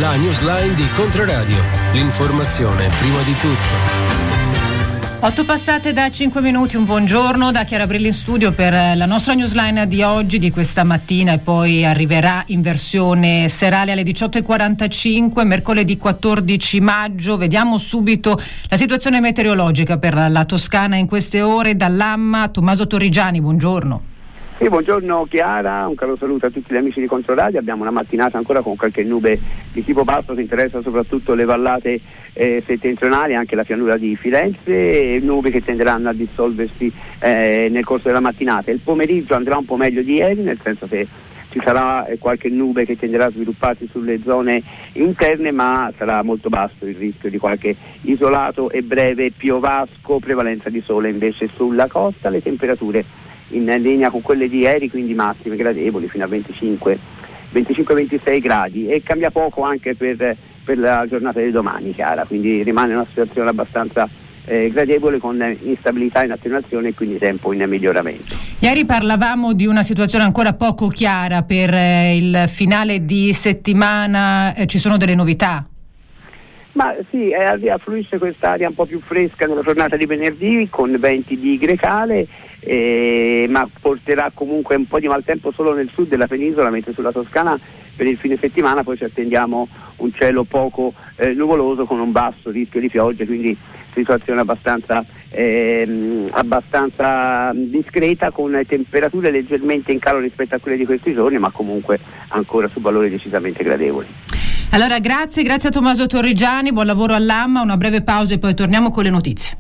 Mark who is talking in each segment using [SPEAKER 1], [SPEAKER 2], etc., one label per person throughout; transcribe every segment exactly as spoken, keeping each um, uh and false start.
[SPEAKER 1] La newsline di Controradio. L'informazione prima di tutto.
[SPEAKER 2] Otto passate da cinque minuti, un buongiorno da Chiara Brilli in studio per la nostra newsline di oggi, di questa mattina, e poi arriverà in versione serale alle diciotto e quarantacinque, mercoledì quattordici maggio. Vediamo subito la situazione meteorologica per la Toscana in queste ore. Dall'Amma, Tommaso Torrigiani, buongiorno.
[SPEAKER 3] Sì, buongiorno Chiara, un caro saluto a tutti gli amici di Controradio. Abbiamo una mattinata ancora con qualche nube di tipo basso che interessa soprattutto le vallate eh, settentrionali, anche la pianura di Firenze, e nube che tenderanno a dissolversi eh, nel corso della mattinata. Il pomeriggio andrà un po' meglio di ieri, nel senso che ci sarà eh, qualche nube che tenderà a svilupparsi sulle zone interne, ma sarà molto basso il rischio di qualche isolato e breve piovasco, prevalenza di sole invece sulla costa. Le temperature in linea con quelle di ieri, quindi massime gradevoli fino a venticinque ventisei gradi, e cambia poco anche per, per la giornata di domani, Chiara, quindi rimane una situazione abbastanza eh, gradevole, con instabilità in attenuazione e quindi tempo in miglioramento.
[SPEAKER 2] Ieri parlavamo di una situazione ancora poco chiara per eh, il finale di settimana, eh, ci sono delle novità?
[SPEAKER 3] Ma sì, eh, affluisce quest'aria un po' più fresca nella giornata di venerdì con venti di grecale, eh, ma porterà comunque un po' di maltempo solo nel sud della penisola, mentre sulla Toscana per il fine settimana poi ci attendiamo un cielo poco eh, nuvoloso con un basso rischio di piogge, quindi situazione abbastanza, ehm, abbastanza discreta, con temperature leggermente in calo rispetto a quelle di questi giorni, ma comunque ancora su valori decisamente gradevoli.
[SPEAKER 2] Allora grazie, grazie a Tommaso Torrigiani, buon lavoro all'Amma, una breve pausa e poi torniamo con le notizie.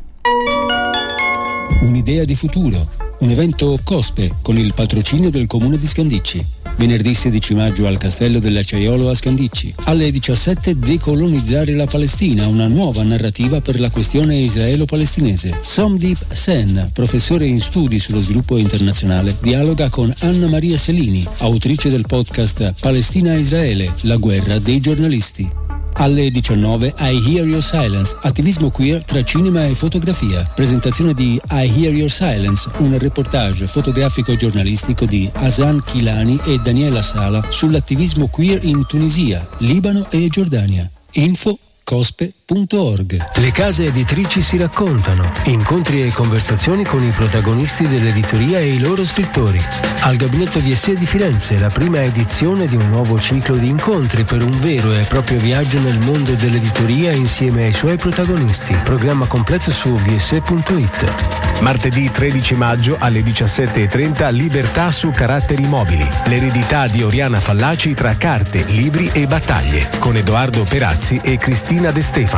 [SPEAKER 1] Un'idea di futuro, un evento COSPE con il patrocinio del Comune di Scandicci. Venerdì sedici maggio al Castello dell'Acciaiolo a Scandicci. Alle diciassette decolonizzare la Palestina, una nuova narrativa per la questione israelo-palestinese. Somdeep Sen, professore in studi sullo sviluppo internazionale, dialoga con Anna Maria Selini, autrice del podcast Palestina-Israele, la guerra dei giornalisti. Alle diciannove I Hear Your Silence, attivismo queer tra cinema e fotografia. Presentazione di I Hear Your Silence, un reportage fotografico e giornalistico di Hasan Kilani e Daniela Sala sull'attivismo queer in Tunisia, Libano e Giordania. Info cospe punto org. Le case editrici si raccontano. Incontri e conversazioni con i protagonisti dell'editoria e i loro scrittori. Al Gabinetto V S E di Firenze, la prima edizione di un nuovo ciclo di incontri per un vero e proprio viaggio nel mondo dell'editoria insieme ai suoi protagonisti. Programma completo su v s e punto it.
[SPEAKER 4] Martedì tredici maggio alle diciassette e trenta Libertà su caratteri mobili. L'eredità di Oriana Fallaci tra carte, libri e battaglie, con Edoardo Perazzi e Cristina De Stefano.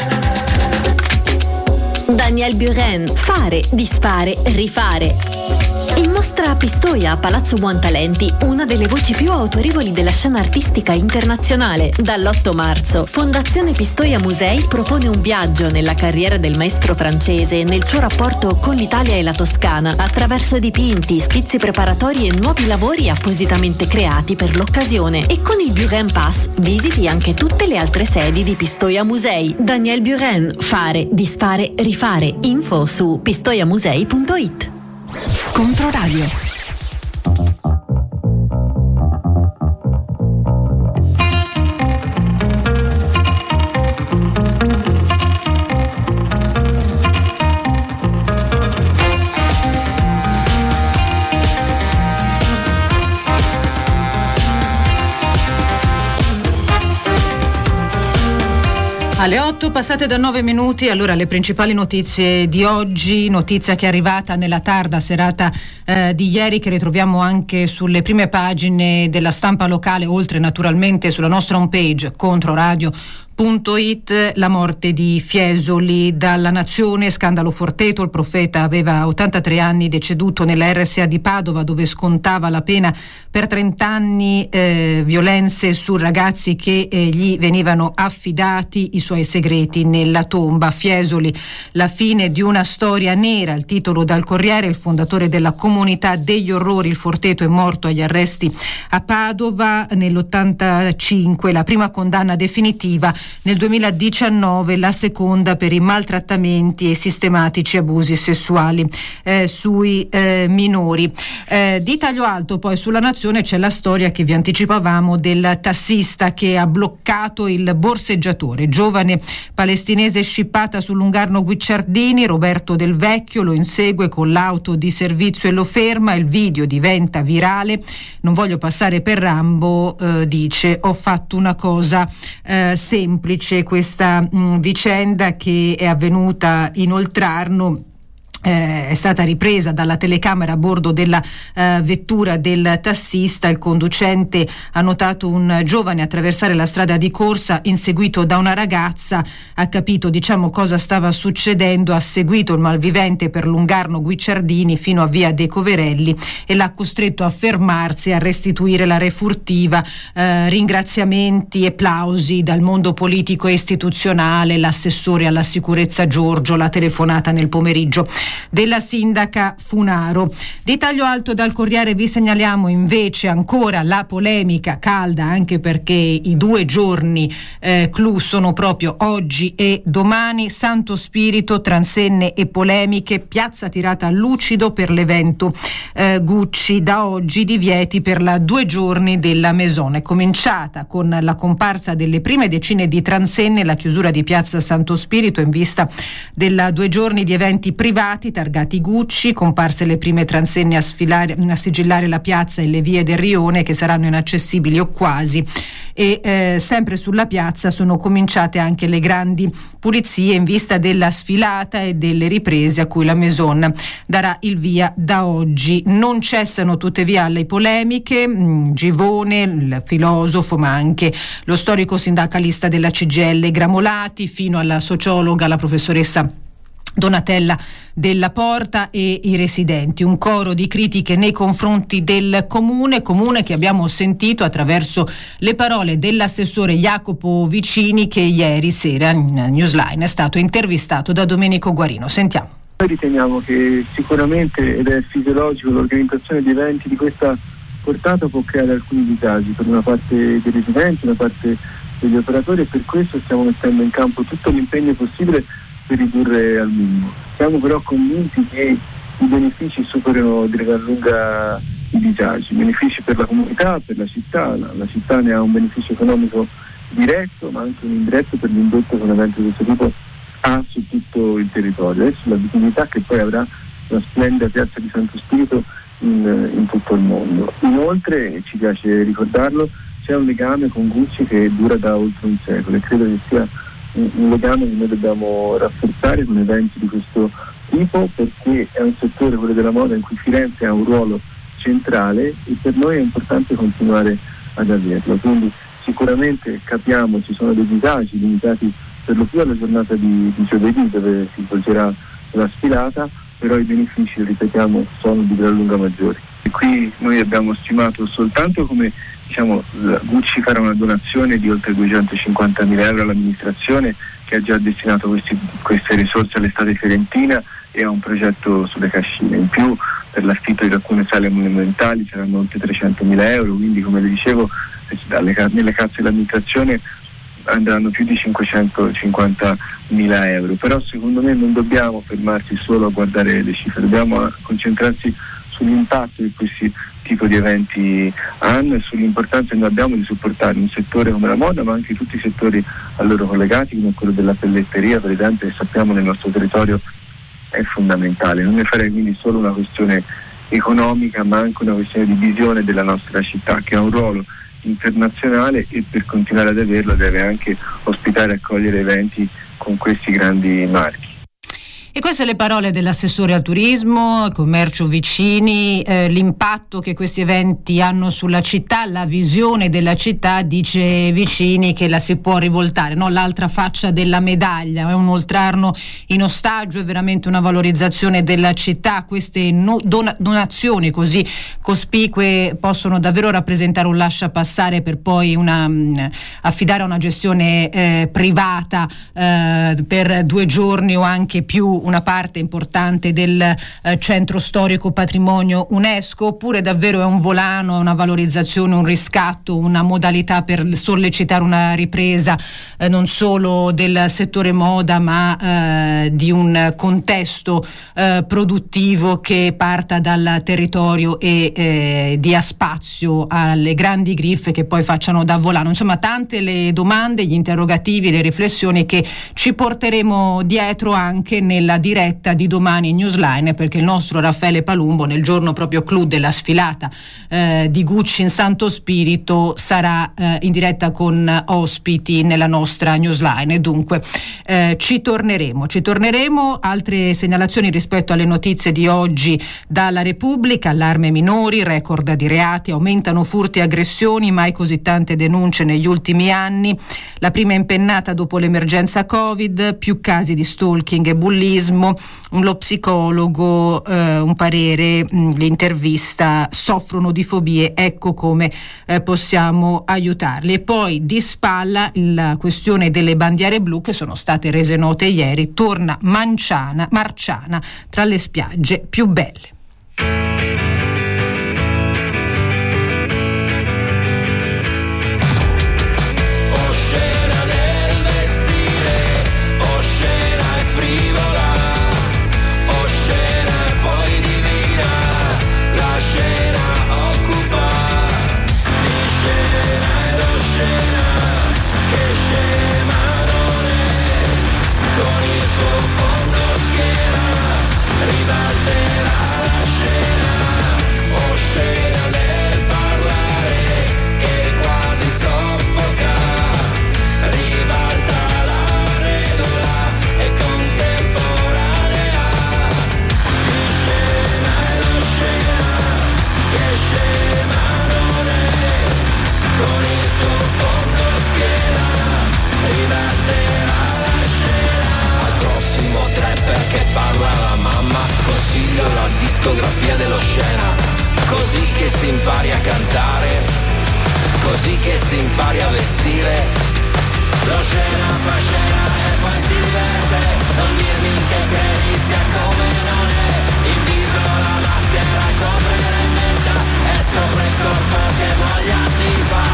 [SPEAKER 5] Daniel Buren, fare, disfare, rifare. In mostra a Pistoia a Palazzo Buontalenti, una delle voci più autorevoli della scena artistica internazionale. Dall'otto marzo, Fondazione Pistoia Musei propone un viaggio nella carriera del maestro francese e nel suo rapporto con l'Italia e la Toscana, attraverso dipinti, schizzi preparatori e nuovi lavori appositamente creati per l'occasione. E con il Buren Pass visiti anche tutte le altre sedi di Pistoia Musei. Daniel Buren, fare, disfare, rifare. Info su pistoiamusei punto it. Controradio.
[SPEAKER 2] Alle otto passate da nove minuti, allora le principali notizie di oggi, notizia che è arrivata nella tarda serata eh, di ieri, che ritroviamo anche sulle prime pagine della stampa locale, oltre naturalmente sulla nostra homepage controradio punto it. La morte di Fiesoli. Dalla Nazione, scandalo Forteto, il profeta aveva ottantatré anni, deceduto nella R S A di Padova dove scontava la pena per trenta anni, eh, violenze su ragazzi che eh, gli venivano affidati, i suoi segreti nella tomba. Fiesoli, la fine di una storia nera, il titolo dal Corriere. Il fondatore della comunità degli orrori, il Forteto, è morto agli arresti a Padova nell'ottantacinque, la prima condanna definitiva nel duemiladiciannove, la seconda per i maltrattamenti e sistematici abusi sessuali eh, sui eh, minori. Eh, di taglio alto poi sulla Nazione c'è la storia che vi anticipavamo del tassista che ha bloccato il borseggiatore, giovane palestinese scippata sul Lungarno Guicciardini. Roberto Del Vecchio lo insegue con l'auto di servizio e lo ferma, il video diventa virale. Non voglio passare per Rambo, eh, dice, ho fatto una cosa eh, semplice. Questa mh, vicenda che è avvenuta in Oltrarno Eh, è stata ripresa dalla telecamera a bordo della eh, vettura del tassista. Il conducente ha notato un giovane attraversare la strada di corsa inseguito da una ragazza, ha capito diciamo cosa stava succedendo, ha seguito il malvivente per Lungarno Guicciardini fino a via De Coverelli e l'ha costretto a fermarsi e a restituire la refurtiva. Eh, ringraziamenti e plausi dal mondo politico e istituzionale, l'assessore alla sicurezza Giorgio, la telefonata nel pomeriggio della sindaca Funaro. Di taglio alto dal Corriere vi segnaliamo invece ancora la polemica calda, anche perché i due giorni eh, clou sono proprio oggi e domani. Santo Spirito, transenne e polemiche, piazza tirata a lucido per l'evento eh, Gucci. Da oggi divieti per la due giorni della Maison. È cominciata con la comparsa delle prime decine di transenne, la chiusura di piazza Santo Spirito in vista della due giorni di eventi privati targati Gucci, comparse le prime transenne a sfilare, a sigillare la piazza e le vie del Rione che saranno inaccessibili o quasi, e eh, sempre sulla piazza sono cominciate anche le grandi pulizie in vista della sfilata e delle riprese a cui la Maison darà il via da oggi. Non cessano tuttavia le polemiche, Givone, il filosofo ma anche lo storico sindacalista della C G I L Gramolati, fino alla sociologa, la professoressa Donatella Della Porta e i residenti. Un coro di critiche nei confronti del comune, comune che abbiamo sentito attraverso le parole dell'assessore Jacopo Vicini, che ieri sera in Newsline è stato intervistato da Domenico Guarino. Sentiamo.
[SPEAKER 6] Noi riteniamo che sicuramente, ed è fisiologico, l'organizzazione di eventi di questa portata può creare alcuni disagi per una parte dei residenti, una parte degli operatori, e per questo stiamo mettendo in campo tutto l'impegno possibile per ridurre al minimo. Siamo però convinti che i benefici superano di gran lunga i disagi, benefici per la comunità, per la città. La, la città ne ha un beneficio economico diretto, ma anche un indiretto per l'indotto che un evento di questo tipo ha su tutto il territorio e sulla visibilità che poi avrà la splendida piazza di Santo Spirito in, in tutto il mondo. Inoltre, ci piace ricordarlo, c'è un legame con Gucci che dura da oltre un secolo e credo che sia un legame che noi dobbiamo rafforzare con eventi di questo tipo, perché è un settore, quello della moda, in cui Firenze ha un ruolo centrale e per noi è importante continuare ad averlo. Quindi sicuramente capiamo ci sono dei disagi limitati per lo più alla giornata di, di giovedì, dove si svolgerà la sfilata, però i benefici, ripetiamo, sono di gran lunga maggiori. E qui noi abbiamo stimato soltanto come diciamo, Gucci farà una donazione di oltre duecentocinquantamila euro all'amministrazione, che ha già destinato questi, queste risorse all'estate fiorentina e a un progetto sulle cascine. In più, per l'affitto di alcune sale monumentali saranno oltre trecentomila euro, quindi come le dicevo, dalle, nelle casse dell'amministrazione andranno più di cinquecentocinquantamila euro. Però secondo me non dobbiamo fermarci solo a guardare le cifre, dobbiamo concentrarsi sull'impatto di questi tipo di eventi hanno e sull'importanza che noi abbiamo di supportare un settore come la moda, ma anche tutti i settori a loro collegati, come quello della pelletteria, per esempio, che sappiamo nel nostro territorio è fondamentale. Non ne farei quindi solo una questione economica, ma anche una questione di visione della nostra città, che ha un ruolo internazionale e per continuare ad averlo deve anche ospitare e accogliere eventi con questi grandi marchi.
[SPEAKER 2] E queste le parole dell'assessore al turismo, commercio Vicini, eh, l'impatto che questi eventi hanno sulla città, la visione della città, dice Vicini, che la si può rivoltare, no? L'altra faccia della medaglia, è un Oltrarno in ostaggio, è veramente una valorizzazione della città. Queste no, don- donazioni così cospicue possono davvero rappresentare un lasciapassare per poi una, mh, affidare a una gestione eh, privata eh, per due giorni o anche più una parte importante del eh, centro storico patrimonio UNESCO, oppure davvero è un volano, una valorizzazione, un riscatto, una modalità per sollecitare una ripresa eh, non solo del settore moda, ma eh, di un contesto eh, produttivo che parta dal territorio e eh, dia spazio alle grandi griffe che poi facciano da volano. Insomma, tante le domande, gli interrogativi, le riflessioni che ci porteremo dietro anche nella diretta di domani Newsline, perché il nostro Raffaele Palumbo, nel giorno proprio clou della sfilata eh, di Gucci in Santo Spirito, sarà eh, in diretta con ospiti nella nostra Newsline, e dunque eh, ci torneremo ci torneremo. Altre segnalazioni rispetto alle notizie di oggi dalla Repubblica: allarme minori, record di reati, aumentano furti e aggressioni, mai così tante denunce negli ultimi anni, la prima impennata dopo l'emergenza Covid, più casi di stalking e bullismo, lo psicologo, eh, un parere, mh, l'intervista, soffrono di fobie, ecco come eh, possiamo aiutarli. E poi di spalla la questione delle bandiere blu che sono state rese note ieri, torna Manciana, Marciana tra le spiagge più belle.
[SPEAKER 7] La discografia dello Scena, così che si impari a cantare, così che si impari a vestire. Lo Scena fa scena e poi si diverte, non dirmi che credi sia come non è, in viso la maschera e copre in mente e scopre il corpo che voglia ti fa.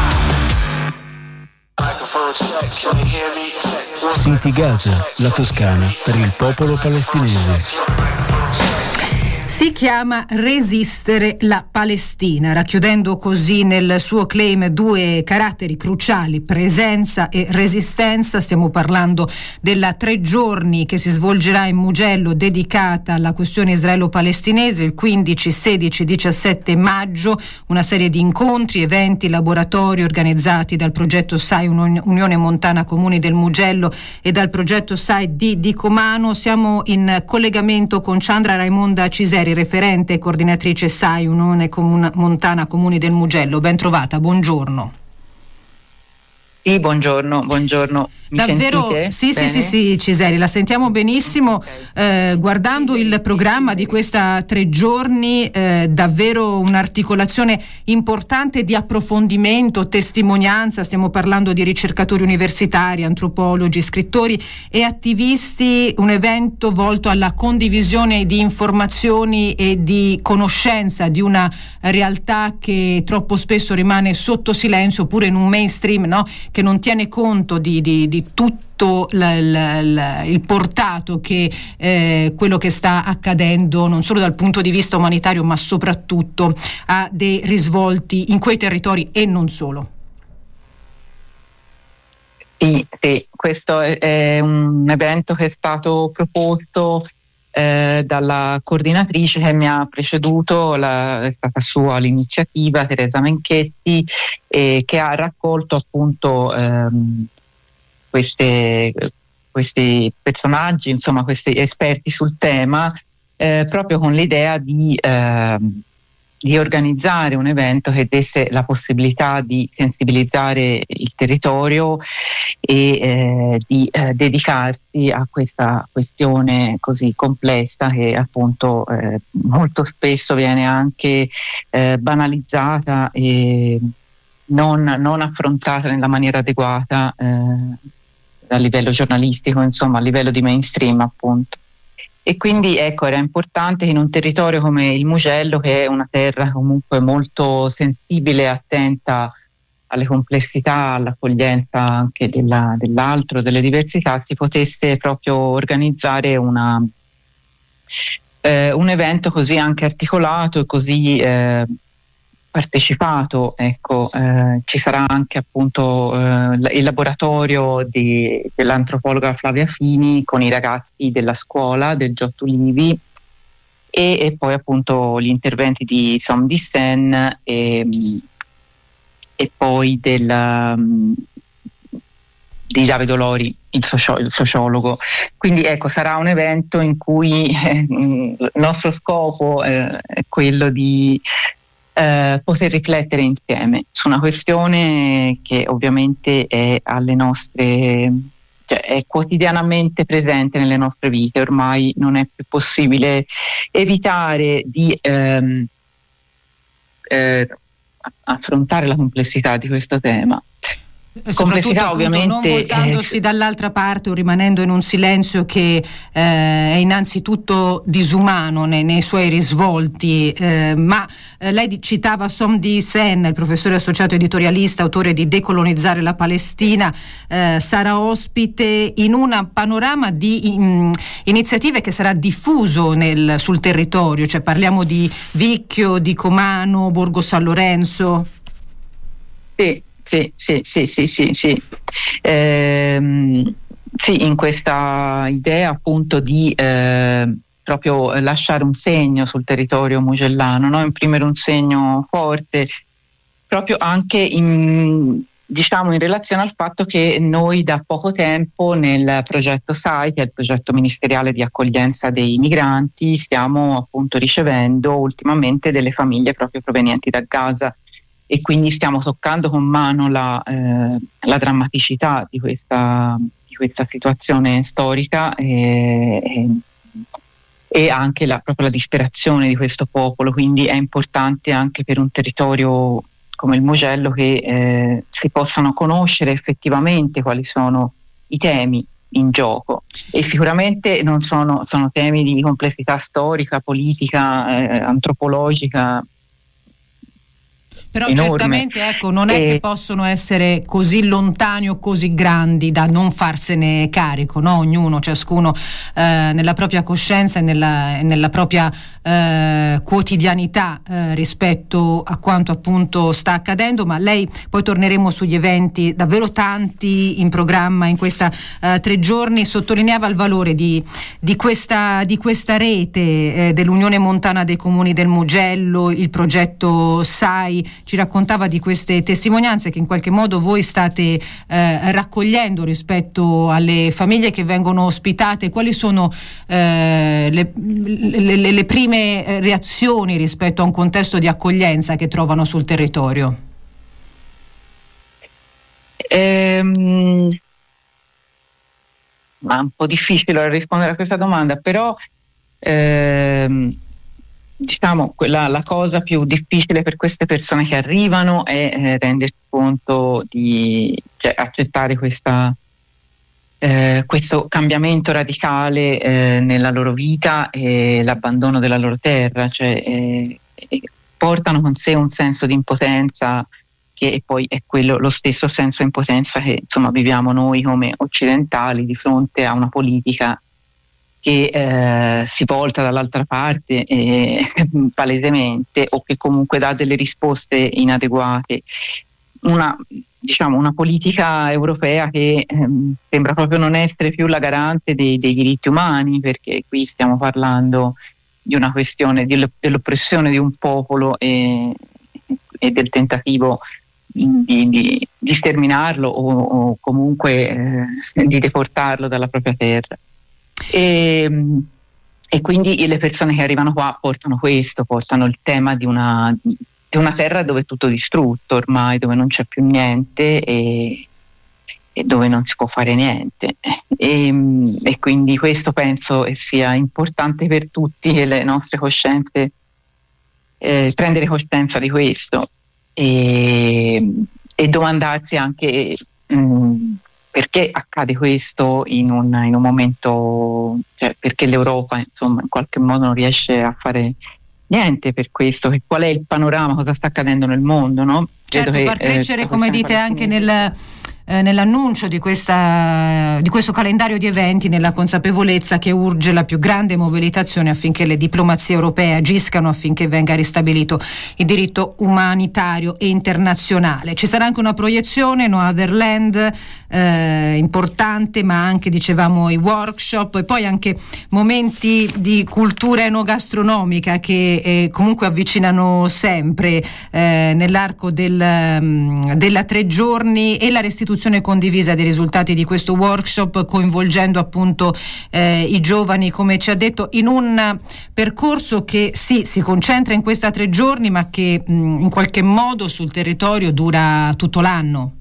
[SPEAKER 1] City Gaza, la Toscana per il popolo palestinese.
[SPEAKER 2] Si chiama Resistere la Palestina, racchiudendo così nel suo claim due caratteri cruciali, presenza e resistenza. Stiamo parlando della tre giorni che si svolgerà in Mugello, dedicata alla questione israelo-palestinese, il quindici, sedici, diciassette maggio, una serie di incontri, eventi, laboratori organizzati dal progetto S A I Unione Montana Comuni del Mugello e dal progetto S A I di Dicomano. Siamo in collegamento con Sandra Raimonda Ciseri, referente e coordinatrice S A I Unione Comuna, Montana Comuni del Mugello. Ben trovata, buongiorno.
[SPEAKER 8] Sì, buongiorno, buongiorno. Mi
[SPEAKER 2] Davvero,
[SPEAKER 8] sentite?
[SPEAKER 2] sì,
[SPEAKER 8] Bene?
[SPEAKER 2] sì, sì, sì, Ciseri, la sentiamo benissimo. Okay. Eh, guardando il programma di questa tre giorni, eh, davvero un'articolazione importante di approfondimento, testimonianza. Stiamo parlando di ricercatori universitari, antropologi, scrittori e attivisti. Un evento volto alla condivisione di informazioni e di conoscenza di una realtà che troppo spesso rimane sotto silenzio, oppure in un mainstream, no? Che non tiene conto di, di, di tutto la, la, la, il portato che eh, quello che sta accadendo, non solo dal punto di vista umanitario, ma soprattutto ha dei risvolti in quei territori e non solo.
[SPEAKER 8] Sì, sì, questo è, è un evento che è stato proposto eh, dalla coordinatrice che mi ha preceduto, la, è stata sua l'iniziativa, Teresa Menchetti, eh, che ha raccolto appunto ehm, queste, questi personaggi, insomma questi esperti sul tema, eh, proprio con l'idea di, eh, di organizzare un evento che desse la possibilità di sensibilizzare il territorio e eh, di eh, dedicarsi a questa questione così complessa che appunto eh, molto spesso viene anche eh, banalizzata e non, non affrontata nella maniera adeguata eh, a livello giornalistico, insomma a livello di mainstream appunto. E quindi ecco, era importante in un territorio come il Mugello, che è una terra comunque molto sensibile e attenta alle complessità, all'accoglienza anche della, dell'altro, delle diversità, si potesse proprio organizzare una, eh, un evento così anche articolato e così eh, partecipato. Ecco, eh, ci sarà anche appunto eh, il laboratorio di, dell'antropologa Flavia Fini con i ragazzi della scuola del Giotto Livi e, e poi appunto gli interventi di Som Disen e e poi del, um, di Davide Lori, il, socio- il sociologo. Quindi ecco, sarà un evento in cui eh, il nostro scopo eh, è quello di eh, poter riflettere insieme su una questione che ovviamente è alle nostre, cioè è quotidianamente presente nelle nostre vite. Ormai non è più possibile evitare di ehm, eh, affrontare la complessità di questo tema.
[SPEAKER 2] Complessità ovviamente non voltandosi eh, dall'altra parte o rimanendo in un silenzio che eh, è innanzitutto disumano nei, nei suoi risvolti, eh, ma eh, lei citava Som Disen, il professore associato editorialista, autore di Decolonizzare la Palestina, eh, sarà ospite in un panorama di in, iniziative che sarà diffuso nel, sul territorio, cioè parliamo di Vicchio, di Comano, Borgo San Lorenzo.
[SPEAKER 8] Sì. Sì, sì, sì, sì, sì, sì. Ehm, sì, in questa idea appunto di eh, proprio lasciare un segno sul territorio mugellano, no? Imprimere un segno forte, proprio anche in, diciamo in relazione al fatto che noi da poco tempo nel progetto S A I, che è il progetto ministeriale di accoglienza dei migranti, stiamo appunto ricevendo ultimamente delle famiglie proprio provenienti da Gaza. E quindi stiamo toccando con mano la, eh, la drammaticità di questa, di questa situazione storica e, e, e anche la, proprio la disperazione di questo popolo. Quindi è importante anche per un territorio come il Mugello che eh, si possano conoscere effettivamente quali sono i temi in gioco, e sicuramente non sono, sono temi di complessità storica, politica, eh, antropologica.
[SPEAKER 2] Però
[SPEAKER 8] enorme.
[SPEAKER 2] Certamente ecco, non è e... che possono essere così lontani o così grandi da non farsene carico, no? Ognuno, ciascuno eh, nella propria coscienza e nella, nella propria eh, quotidianità eh, rispetto a quanto appunto sta accadendo. Ma lei, poi torneremo sugli eventi, davvero tanti in programma in questa eh, tre giorni, sottolineava il valore di, di, questa, di questa rete eh, dell'Unione Montana dei Comuni del Mugello, il progetto S A I. Ci raccontava di queste testimonianze che in qualche modo voi state eh, raccogliendo rispetto alle famiglie che vengono ospitate. Quali sono eh, le, le, le prime reazioni rispetto a un contesto di accoglienza che trovano sul territorio?
[SPEAKER 8] Ehm, ma è un po' difficile rispondere a questa domanda, però ehm, diciamo quella, la cosa più difficile per queste persone che arrivano è eh, rendersi conto di cioè, accettare questa, eh, questo cambiamento radicale eh, nella loro vita e l'abbandono della loro terra, cioè eh, portano con sé un senso di impotenza che poi è quello, lo stesso senso di impotenza che insomma viviamo noi come occidentali di fronte a una politica che eh, si volta dall'altra parte eh, palesemente, o che comunque dà delle risposte inadeguate. Una, diciamo, una politica europea che ehm, sembra proprio non essere più la garante dei, dei diritti umani, perché qui stiamo parlando di una questione di, dell'oppressione di un popolo e, e del tentativo di, di, di sterminarlo o, o comunque eh, di deportarlo dalla propria terra. E, e quindi le persone che arrivano qua portano questo, portano il tema di una, di una terra dove è tutto distrutto ormai, dove non c'è più niente e, e dove non si può fare niente. E, e quindi questo penso sia importante per tutti, che le nostre coscienze eh, prendere coscienza di questo e, e domandarsi anche mh, perché accade questo in un, in un momento, cioè perché l'Europa insomma in qualche modo non riesce a fare niente per questo, che qual è il panorama, cosa sta accadendo nel mondo, no?
[SPEAKER 2] Certo,
[SPEAKER 8] che,
[SPEAKER 2] far crescere,
[SPEAKER 8] eh,
[SPEAKER 2] come dite anche nel, eh, nell'annuncio di, questa, di questo calendario di eventi, nella consapevolezza che urge la più grande mobilitazione affinché le diplomazie europee agiscano affinché venga ristabilito il diritto umanitario e internazionale. Ci sarà anche una proiezione, No Other Land, eh, importante, ma anche, dicevamo, i workshop e poi anche momenti di cultura enogastronomica che eh, comunque avvicinano sempre eh, nell'arco del della tre giorni, e la restituzione condivisa dei risultati di questo workshop, coinvolgendo appunto eh, i giovani, come ci ha detto, in un percorso che sì, si concentra in questa tre giorni, ma che mh, in qualche modo sul territorio dura tutto l'anno.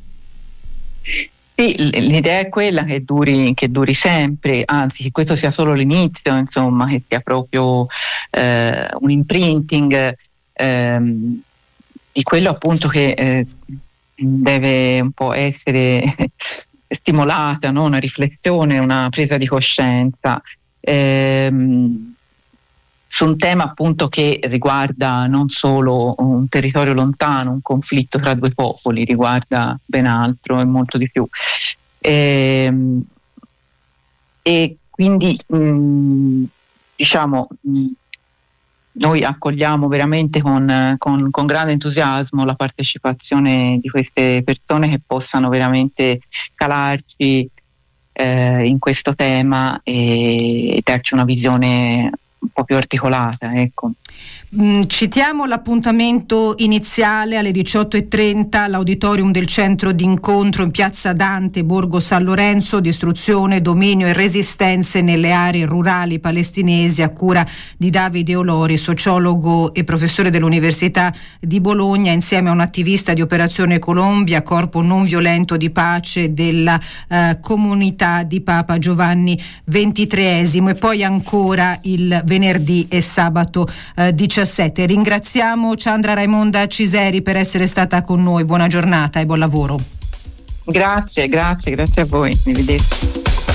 [SPEAKER 8] Sì, l'idea è quella che duri, che duri sempre, anzi che questo sia solo l'inizio, insomma, che sia proprio eh, un imprinting ehm, di quello appunto che eh, deve un po' essere stimolata, no? Una riflessione, una presa di coscienza ehm, su un tema appunto che riguarda non solo un territorio lontano, un conflitto tra due popoli, riguarda ben altro e molto di più. Ehm, e quindi mh, diciamo mh, noi accogliamo veramente con, con, con grande entusiasmo la partecipazione di queste persone che possano veramente calarci eh, in questo tema e, e darci una visione un po' più articolata, ecco.
[SPEAKER 2] Mm, citiamo l'appuntamento iniziale alle diciotto e trenta all'auditorium del centro d'incontro in piazza Dante, Borgo San Lorenzo, distruzione, dominio e resistenze nelle aree rurali palestinesi, a cura di Davide Olori, sociologo e professore dell'Università di Bologna, insieme a un attivista di Operazione Colombia, corpo non violento di pace della eh, comunità di Papa Giovanni ventitreesimo, e poi ancora il venerdì e sabato eh, diciassette. Ringraziamo Chandra Raimonda Ciseri per essere stata con noi. Buona giornata e buon lavoro.
[SPEAKER 8] Grazie, grazie, grazie a voi. Arrivederci.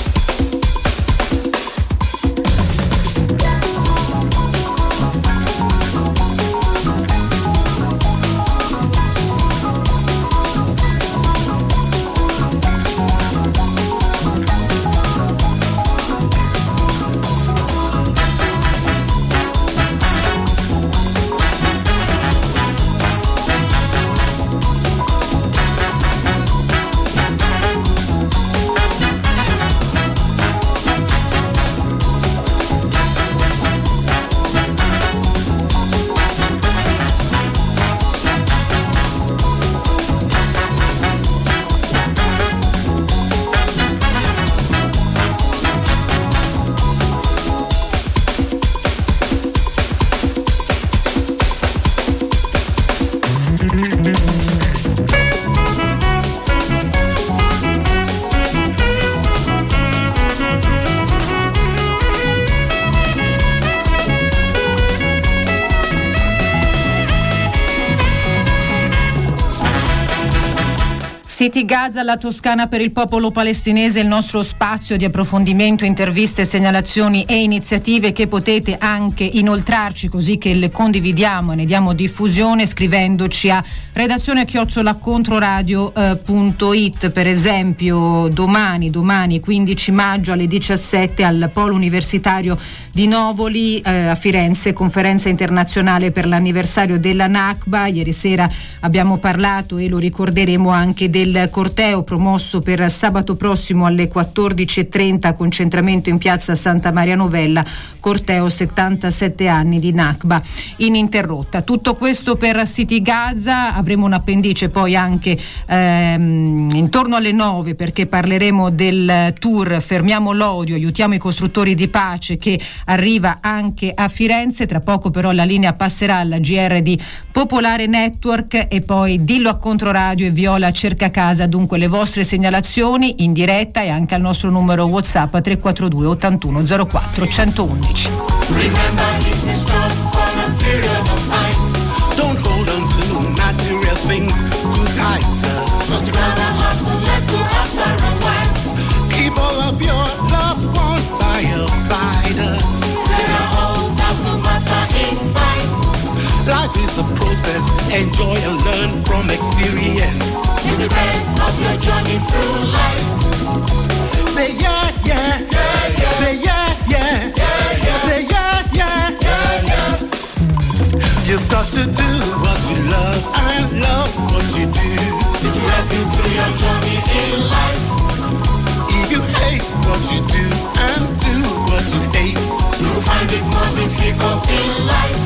[SPEAKER 2] City Gaza, la Toscana per il popolo palestinese, il nostro spazio di approfondimento, interviste, segnalazioni e iniziative che potete anche inoltrarci, così che le condividiamo e ne diamo diffusione, scrivendoci a redazione chiocciola controradio punto it. Per esempio domani, domani quindici maggio alle diciassette al Polo Universitario di Novoli eh, a Firenze, conferenza internazionale per l'anniversario della Nakba. Ieri sera abbiamo parlato e lo ricorderemo anche del corteo promosso per sabato prossimo alle quattordici e trenta, concentramento in piazza Santa Maria Novella, corteo settantasette anni di Nakba ininterrotta. Tutto questo per City Gaza. Avremo un appendice poi anche ehm, intorno alle nove, perché parleremo del tour Fermiamo l'odio, aiutiamo i costruttori di pace, che arriva anche a Firenze. Tra poco però la linea passerà alla G R di Popolare Network e poi Dillo a Controradio e Viola cerca casa. Dunque le vostre segnalazioni in diretta e anche al nostro numero WhatsApp tre quattro due ottantuno zero quattro centoundici.
[SPEAKER 9] Remember, this is just for a period of time. Don't hold on to material things too tight. Just grab a hustle, let's go after Life is a process, enjoy and learn from experience. In the best of your journey through life. Say yeah, yeah, yeah, yeah. Say yeah, yeah, yeah, yeah. Say yeah, yeah, yeah, yeah. You've got to do what you love and love what you do. If you help you through your journey in life. If you hate what you do and do what you hate, you'll find it more difficult in life.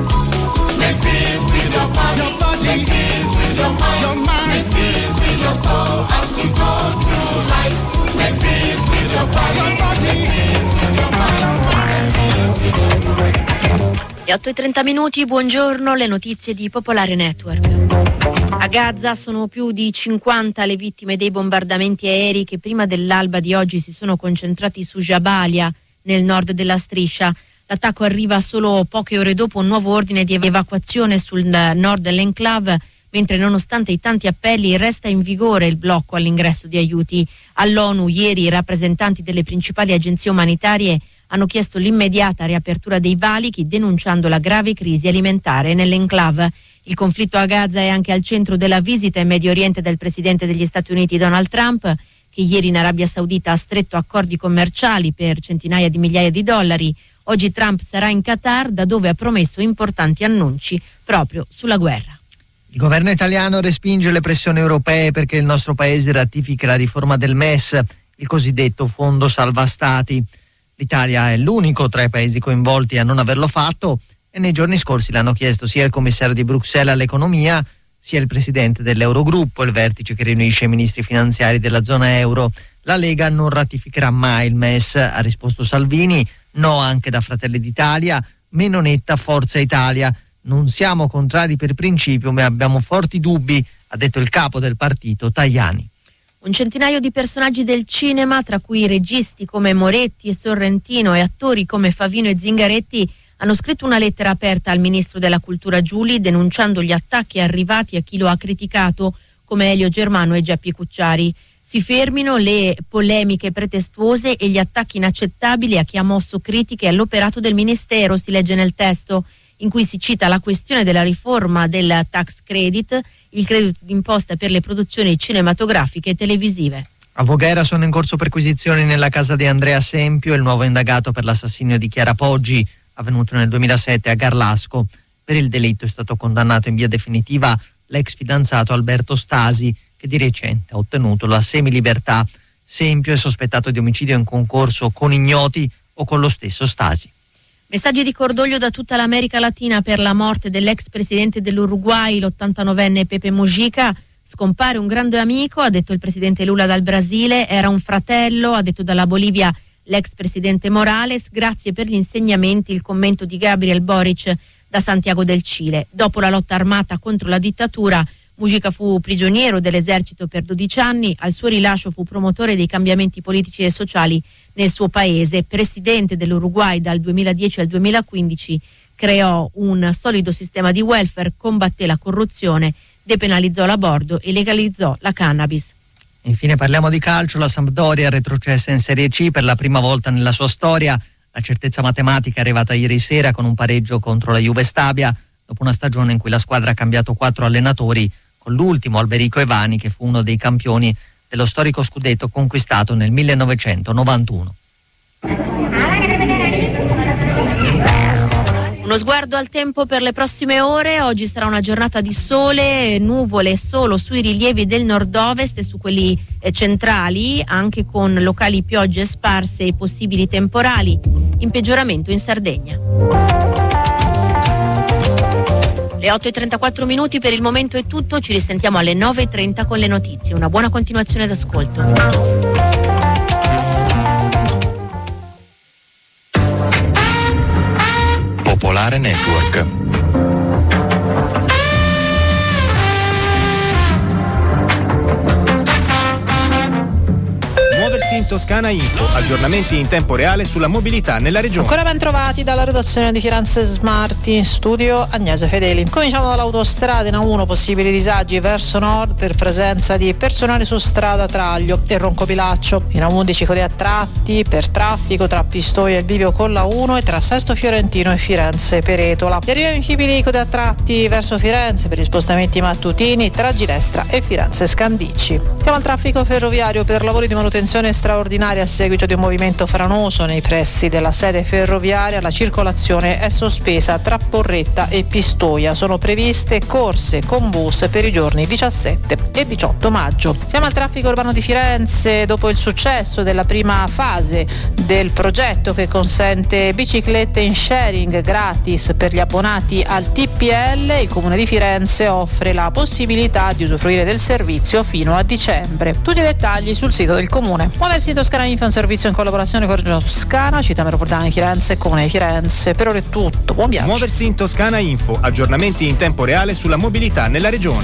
[SPEAKER 9] Make peace with your body, your body. Make peace with your mind, your mind. Make peace with your soul as we go through life. Make peace with your body, your body. Make peace with your mind, make peace with your mind.
[SPEAKER 10] Le otto e trenta minuti, buongiorno, le notizie di Popolare Network. A Gaza sono più di cinquanta le vittime dei bombardamenti aerei che prima dell'alba di oggi si sono concentrati su Jabalia, nel nord della striscia. L'attacco arriva solo poche ore dopo un nuovo ordine di evacuazione sul nord dell'enclave, mentre nonostante i tanti appelli resta in vigore il blocco all'ingresso di aiuti. All'ONU ieri i rappresentanti delle principali agenzie umanitarie hanno chiesto l'immediata riapertura dei valichi, denunciando la grave crisi alimentare nell'enclave. Il conflitto a Gaza è anche al centro della visita in Medio Oriente del presidente degli Stati Uniti Donald Trump, che ieri in Arabia Saudita ha stretto accordi commerciali per centinaia di migliaia di dollari. Oggi Trump sarà in Qatar, da dove ha promesso importanti annunci proprio sulla guerra.
[SPEAKER 11] Il governo italiano respinge le pressioni europee perché il nostro paese ratifichi la riforma del M E S, il cosiddetto Fondo Salva Stati. L'Italia è l'unico tra i paesi coinvolti a non averlo fatto e nei giorni scorsi l'hanno chiesto sia il commissario di Bruxelles all'economia sia il presidente dell'Eurogruppo, il vertice che riunisce i ministri finanziari della zona euro. La Lega non ratificherà mai il M E S, ha risposto Salvini, no anche da Fratelli d'Italia, meno netta Forza Italia. Non siamo contrari per principio, ma abbiamo forti dubbi, ha detto il capo del partito Tajani.
[SPEAKER 10] Un centinaio di personaggi del cinema, tra cui registi come Moretti e Sorrentino e attori come Favino e Zingaretti, hanno scritto una lettera aperta al ministro della Cultura Giuli, denunciando gli attacchi arrivati a chi lo ha criticato, come Elio Germano e Geppi Cucciari. Si fermino le polemiche pretestuose e gli attacchi inaccettabili a chi ha mosso critiche all'operato del ministero, si legge nel testo, in cui si cita la questione della riforma del tax credit, il credito d'imposta per le produzioni cinematografiche e televisive.
[SPEAKER 11] A Voghera sono in corso perquisizioni nella casa di Andrea Sempio, il nuovo indagato per l'assassinio di Chiara Poggi, avvenuto nel duemilasette a Garlasco. Per il delitto è stato condannato in via definitiva l'ex fidanzato Alberto Stasi, che di recente ha ottenuto la semilibertà. Sempio è sospettato di omicidio in concorso con ignoti o con lo stesso Stasi.
[SPEAKER 10] Messaggi di cordoglio da tutta l'America Latina per la morte dell'ex presidente dell'Uruguay, l'ottantanovenne Pepe Mujica. Scompare un grande amico, ha detto il presidente Lula dal Brasile, era un fratello, ha detto dalla Bolivia l'ex presidente Morales. Grazie per gli insegnamenti, il commento di Gabriel Boric da Santiago del Cile. Dopo la lotta armata contro la dittatura, Mujica fu prigioniero dell'esercito per dodici anni, al suo rilascio fu promotore dei cambiamenti politici e sociali nel suo paese. Presidente dell'Uruguay dal duemiladieci al duemilaquindici, creò un solido sistema di welfare, combatté la corruzione, depenalizzò l'aborto e legalizzò la cannabis.
[SPEAKER 11] Infine parliamo di calcio, la Sampdoria retrocessa in Serie C per la prima volta nella sua storia. La certezza matematica è arrivata ieri sera con un pareggio contro la Juve Stabia, dopo una stagione in cui la squadra ha cambiato quattro allenatori, con l'ultimo Alberico Evani, che fu uno dei campioni dello storico scudetto conquistato nel millenovecentonovantuno.
[SPEAKER 10] Uno sguardo al tempo per le prossime ore. Oggi sarà una giornata di sole, nuvole solo sui rilievi del nord-ovest e su quelli eh, centrali, anche con locali piogge sparse e possibili temporali. In peggioramento in Sardegna. Le otto e trentaquattro minuti, per il momento è tutto, ci risentiamo alle nove e trenta con le notizie. Una buona continuazione d'ascolto.
[SPEAKER 12] Popolare Network.
[SPEAKER 13] Muoversi in Toscana Info, aggiornamenti in tempo reale sulla mobilità nella regione.
[SPEAKER 14] Ancora ben trovati dalla redazione di Firenze Smart, in studio Agnese Fedeli. Cominciamo dall'autostrada in A uno, possibili disagi verso nord per presenza di personale su strada Traglio e Roncopilaccio. In A undici code a tratti per traffico tra Pistoia e il bivio con la uno e tra Sesto Fiorentino e Firenze Peretola. E arriviamo in Fibili code a tratti verso Firenze per gli spostamenti mattutini tra Ginestra e Firenze Scandicci. Siamo al traffico ferroviario per lavori di manutenzione straordinaria a seguito di un movimento franoso nei pressi della sede ferroviaria. La circolazione è sospesa tra Porretta e Pistoia. Sono previste corse con bus per i giorni diciassette e diciotto maggio. Siamo al traffico urbano di Firenze dopo il successo della prima fase del progetto che consente biciclette in sharing gratis per gli abbonati al T P L. Il Comune di Firenze offre la possibilità di usufruire del servizio fino a dicembre. Tutti i dettagli sul sito del Comune. Muoversi in Toscana Info è un servizio in collaborazione con Regione Toscana, Città Metropolitana di Firenze e Comune di Firenze. Per ora è tutto, buon viaggio.
[SPEAKER 13] Muoversi in Toscana Info, aggiornamenti in tempo reale sulla mobilità nella regione.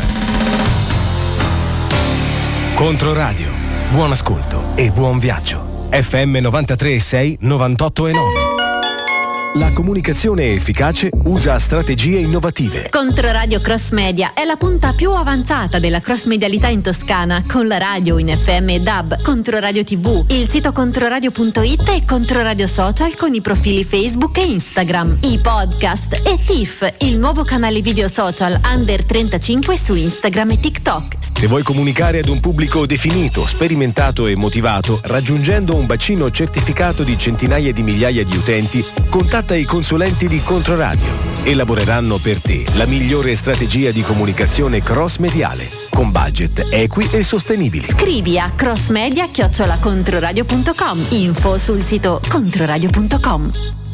[SPEAKER 4] Controradio, buon ascolto e buon viaggio. F M novantatré e sei, novantotto e nove. La comunicazione efficace usa strategie innovative.
[SPEAKER 5] Controradio Cross Media è la punta più avanzata della cross medialità in Toscana, con la radio in F M e D A B, Controradio tivù, il sito controradio punto it e Controradio Social con i profili Facebook e Instagram, i podcast e T I F, il nuovo canale video social under trentacinque su Instagram e TikTok.
[SPEAKER 4] Se vuoi comunicare ad un pubblico definito, sperimentato e motivato, raggiungendo un bacino certificato di centinaia di migliaia di utenti, contatta i consulenti di Controradio. Elaboreranno per te la migliore strategia di comunicazione cross-mediale, con budget equi e sostenibili.
[SPEAKER 5] Scrivi a crossmedia chiocciola controradio punto com. Info sul sito controradio punto com.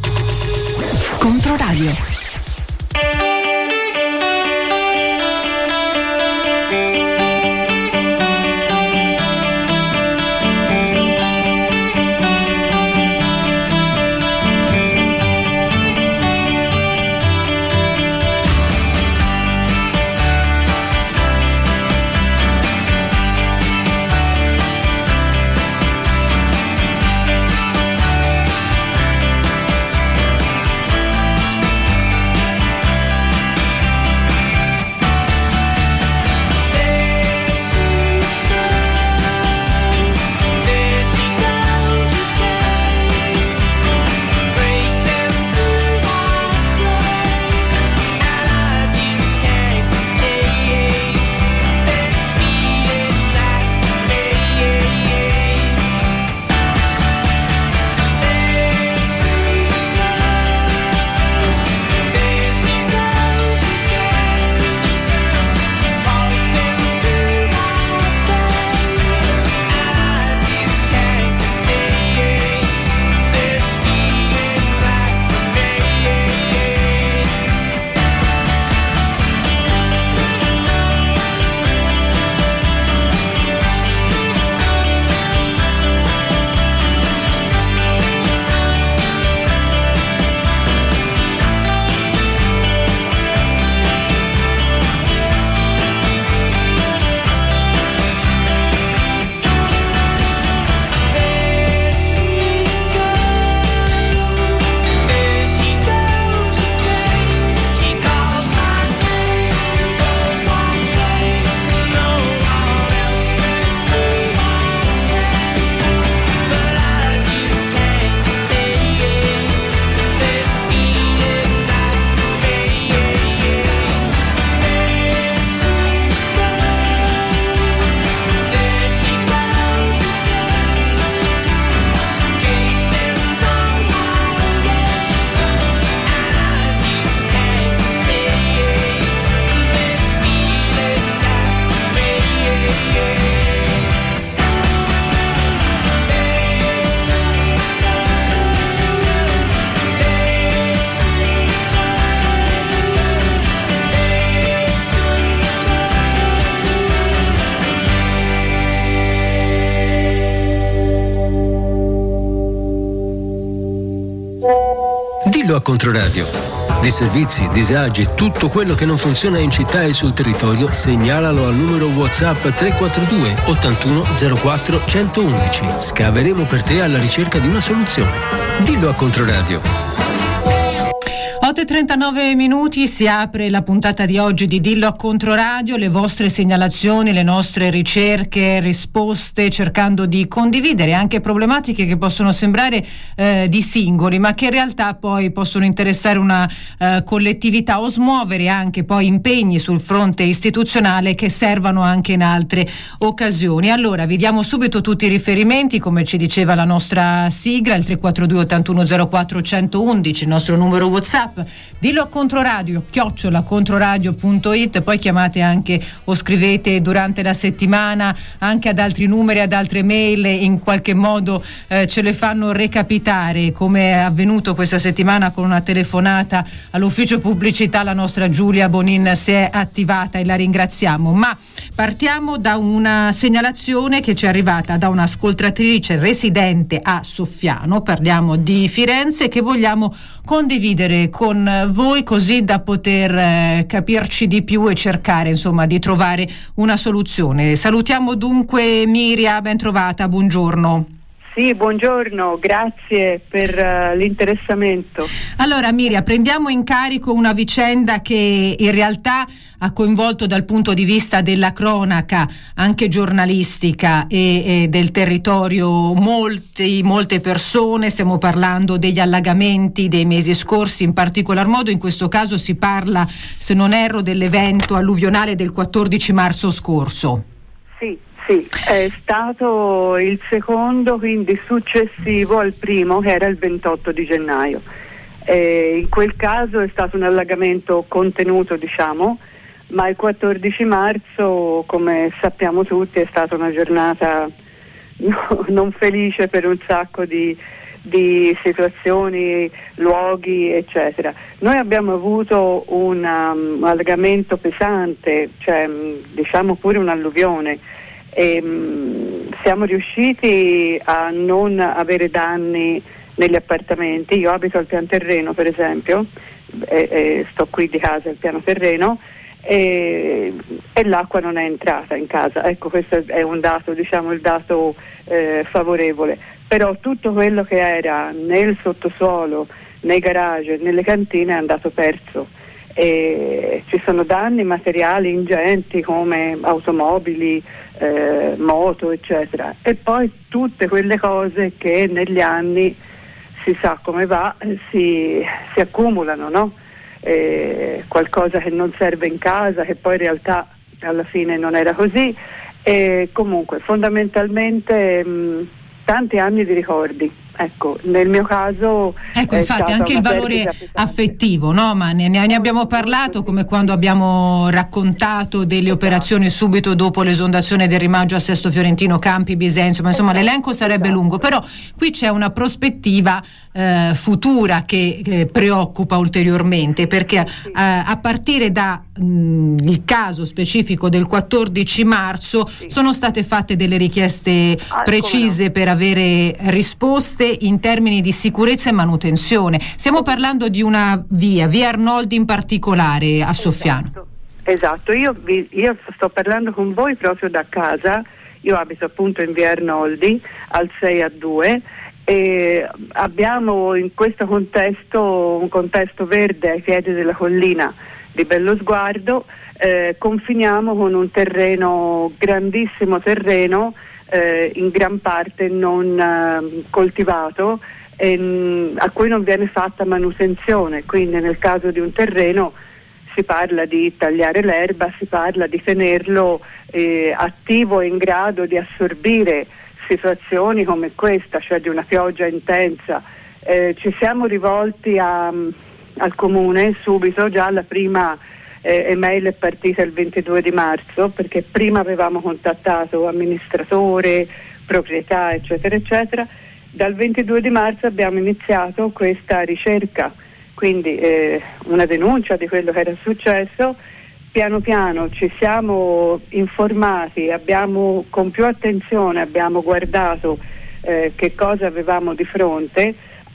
[SPEAKER 5] Controradio.
[SPEAKER 1] Dillo a Controradio. Disservizi, disagi, tutto quello che non funziona in città e sul territorio, segnalalo al numero WhatsApp tre quattro due ottantuno zero quattro centoundici. Scaveremo per te alla ricerca di una soluzione. Dillo a Controradio.
[SPEAKER 2] otto e trentanove minuti, si apre la puntata di oggi di Dillo a Controradio, le vostre segnalazioni, le nostre ricerche, risposte, cercando di condividere anche problematiche che possono sembrare eh, di singoli, ma che in realtà poi possono interessare una eh, collettività o smuovere anche poi impegni sul fronte istituzionale che servano anche in altre occasioni. Allora, vi diamo subito tutti i riferimenti, come ci diceva la nostra sigla, il tre quattro due ottantuno zero quattro centoundici, il nostro numero WhatsApp. Dillo a Controradio, chiocciola controradio punto it, poi chiamate anche o scrivete durante la settimana anche ad altri numeri, ad altre mail, in qualche modo eh, ce le fanno recapitare, come è avvenuto questa settimana con una telefonata all'ufficio pubblicità. La nostra Giulia Bonin si è attivata e la ringraziamo, ma partiamo da una segnalazione che ci è arrivata da un'ascoltatrice residente a Soffiano, parliamo di Firenze, che vogliamo condividere con voi così da poter eh, capirci di più e cercare insomma di trovare una soluzione. Salutiamo dunque Miria, ben trovata, buongiorno.
[SPEAKER 15] Sì, buongiorno, grazie per uh, l'interessamento.
[SPEAKER 2] Allora Miria, prendiamo in carico una vicenda che in realtà ha coinvolto dal punto di vista della cronaca, anche giornalistica e, e del territorio, molti, molte persone. Stiamo parlando degli allagamenti dei mesi scorsi, in particolar modo in questo caso si parla, se non erro, dell'evento alluvionale del quattordici marzo scorso.
[SPEAKER 15] Sì. Sì, è stato il secondo, quindi successivo al primo, che era il ventotto di gennaio. E in quel caso è stato un allagamento contenuto, diciamo, ma il quattordici marzo, come sappiamo tutti, è stata una giornata no, non felice per un sacco di, di situazioni, luoghi, eccetera. Noi abbiamo avuto un, um, un allagamento pesante, cioè diciamo pure un'alluvione. E, mh, siamo riusciti a non avere danni negli appartamenti. Io abito al piano terreno, per esempio, e, e sto qui di casa al piano terreno, e, e l'acqua non è entrata in casa. Ecco, questo è un dato, diciamo il dato eh, favorevole. Però tutto quello che era nel sottosuolo, nei garage, nelle cantine è andato perso. E ci sono danni materiali ingenti come automobili, eh, moto, eccetera, e poi tutte quelle cose che negli anni, si sa come va, si, si accumulano, no? E qualcosa che non serve in casa, che poi in realtà alla fine non era così. E comunque fondamentalmente mh, tanti anni di ricordi. Ecco, nel mio caso
[SPEAKER 2] ecco, infatti anche il valore affettivo, no? Ma ne, ne abbiamo parlato, come quando abbiamo raccontato delle operazioni subito dopo l'esondazione del rimaggio a Sesto Fiorentino, Campi, Bisenzio, ma insomma l'elenco sarebbe lungo, però qui c'è una prospettiva eh, futura che eh, preoccupa ulteriormente, perché eh, a partire da mh, il caso specifico del quattordici marzo sono state fatte delle richieste precise per avere risposte in termini di sicurezza e manutenzione. Stiamo parlando di una via, via Arnoldi in particolare a Soffiano.
[SPEAKER 15] Esatto, esatto. Io, vi, io sto parlando con voi proprio da casa. Io abito appunto in via Arnoldi al sei a due e abbiamo in questo contesto un contesto verde ai piedi della collina di bello sguardo. Eh, confiniamo con un terreno, grandissimo terreno, Eh, in gran parte non eh, coltivato, e, mh, a cui non viene fatta manutenzione. Quindi nel caso di un terreno si parla di tagliare l'erba, si parla di tenerlo eh, attivo e in grado di assorbire situazioni come questa, cioè di una pioggia intensa. Eh, ci siamo rivolti a, al comune subito, già la prima Eh, email è partita il ventidue di marzo, perché prima avevamo contattato amministratore, proprietà, eccetera, eccetera. Dal ventidue di marzo abbiamo iniziato questa ricerca, quindi eh, una denuncia di quello che era successo. Piano piano ci siamo informati, abbiamo con più attenzione abbiamo guardato eh, che cosa avevamo di fronte. A, ci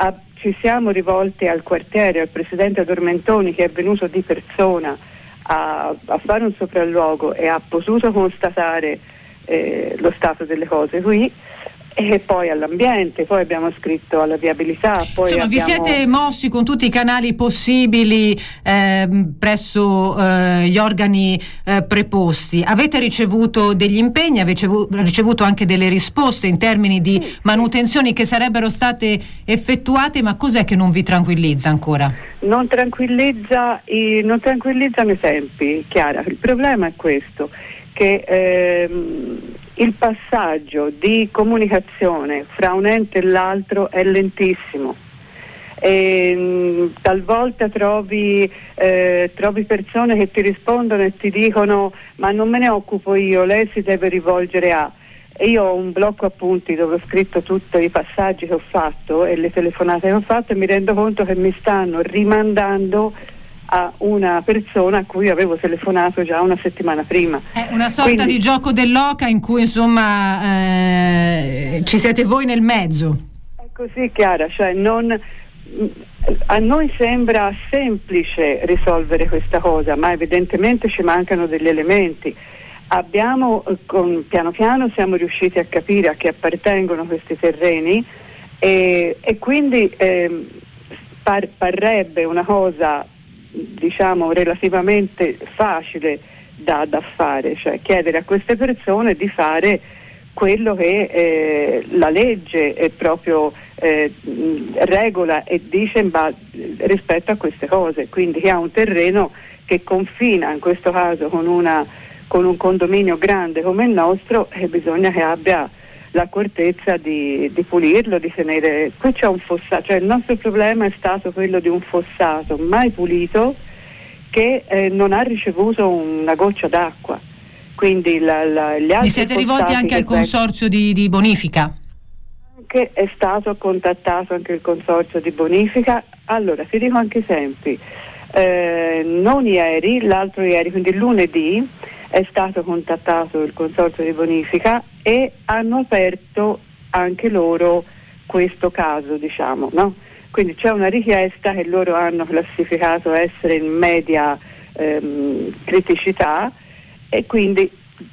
[SPEAKER 15] ci siamo rivolti al quartiere, al presidente Dormentoni, che è venuto di persona a, a fare un sopralluogo e ha potuto constatare eh, lo stato delle cose qui, e poi all'ambiente, poi abbiamo scritto alla viabilità. Poi
[SPEAKER 2] Insomma,
[SPEAKER 15] abbiamo...
[SPEAKER 2] vi siete mossi con tutti i canali possibili eh, presso eh, gli organi eh, preposti. Avete ricevuto degli impegni, avete ricevuto anche delle risposte in termini di manutenzioni che sarebbero state effettuate, ma cos'è che non vi tranquillizza ancora?
[SPEAKER 15] Non tranquillizza i, non tranquillizzano i tempi, Chiara. Il problema è questo, che ehm, il passaggio di comunicazione fra un ente e l'altro è lentissimo. E, mh, talvolta trovi, eh, trovi persone che ti rispondono e ti dicono: ma non me ne occupo io, lei si deve rivolgere a... E io ho un blocco appunti dove ho scritto tutti i passaggi che ho fatto e le telefonate che ho fatto, e mi rendo conto che mi stanno rimandando a una persona a cui avevo telefonato già una settimana prima.
[SPEAKER 2] È una sorta
[SPEAKER 15] Quindi,
[SPEAKER 2] di gioco dell'oca in cui insomma eh, ci siete voi nel mezzo.
[SPEAKER 15] È così, Chiara, cioè non, a noi sembra semplice risolvere questa cosa, ma evidentemente ci mancano degli elementi. Abbiamo, con, piano piano siamo riusciti a capire a chi appartengono questi terreni, e, e quindi eh, par, parrebbe una cosa, diciamo, relativamente facile da, da fare, cioè chiedere a queste persone di fare quello che eh, la legge è proprio eh, regola e dice in base, rispetto a queste cose. Quindi chi ha un terreno che confina in questo caso con, una, con un condominio grande come il nostro, eh, bisogna che abbia l'accortezza di, di pulirlo, di tenere... Qui c'è un fossato, cioè il nostro problema è stato quello di un fossato mai pulito che eh, non ha ricevuto una goccia d'acqua. Quindi la, la, gli altri
[SPEAKER 2] Vi siete rivolti anche al consorzio di, di bonifica?
[SPEAKER 15] Anche è stato contattato anche il consorzio di bonifica. Allora, ti dico anche i tempi. Eh, non ieri, l'altro ieri, quindi lunedì, è stato contattato il consorzio di bonifica e hanno aperto anche loro questo caso, diciamo, no? Quindi c'è una richiesta che loro hanno classificato essere in media ehm, criticità, e quindi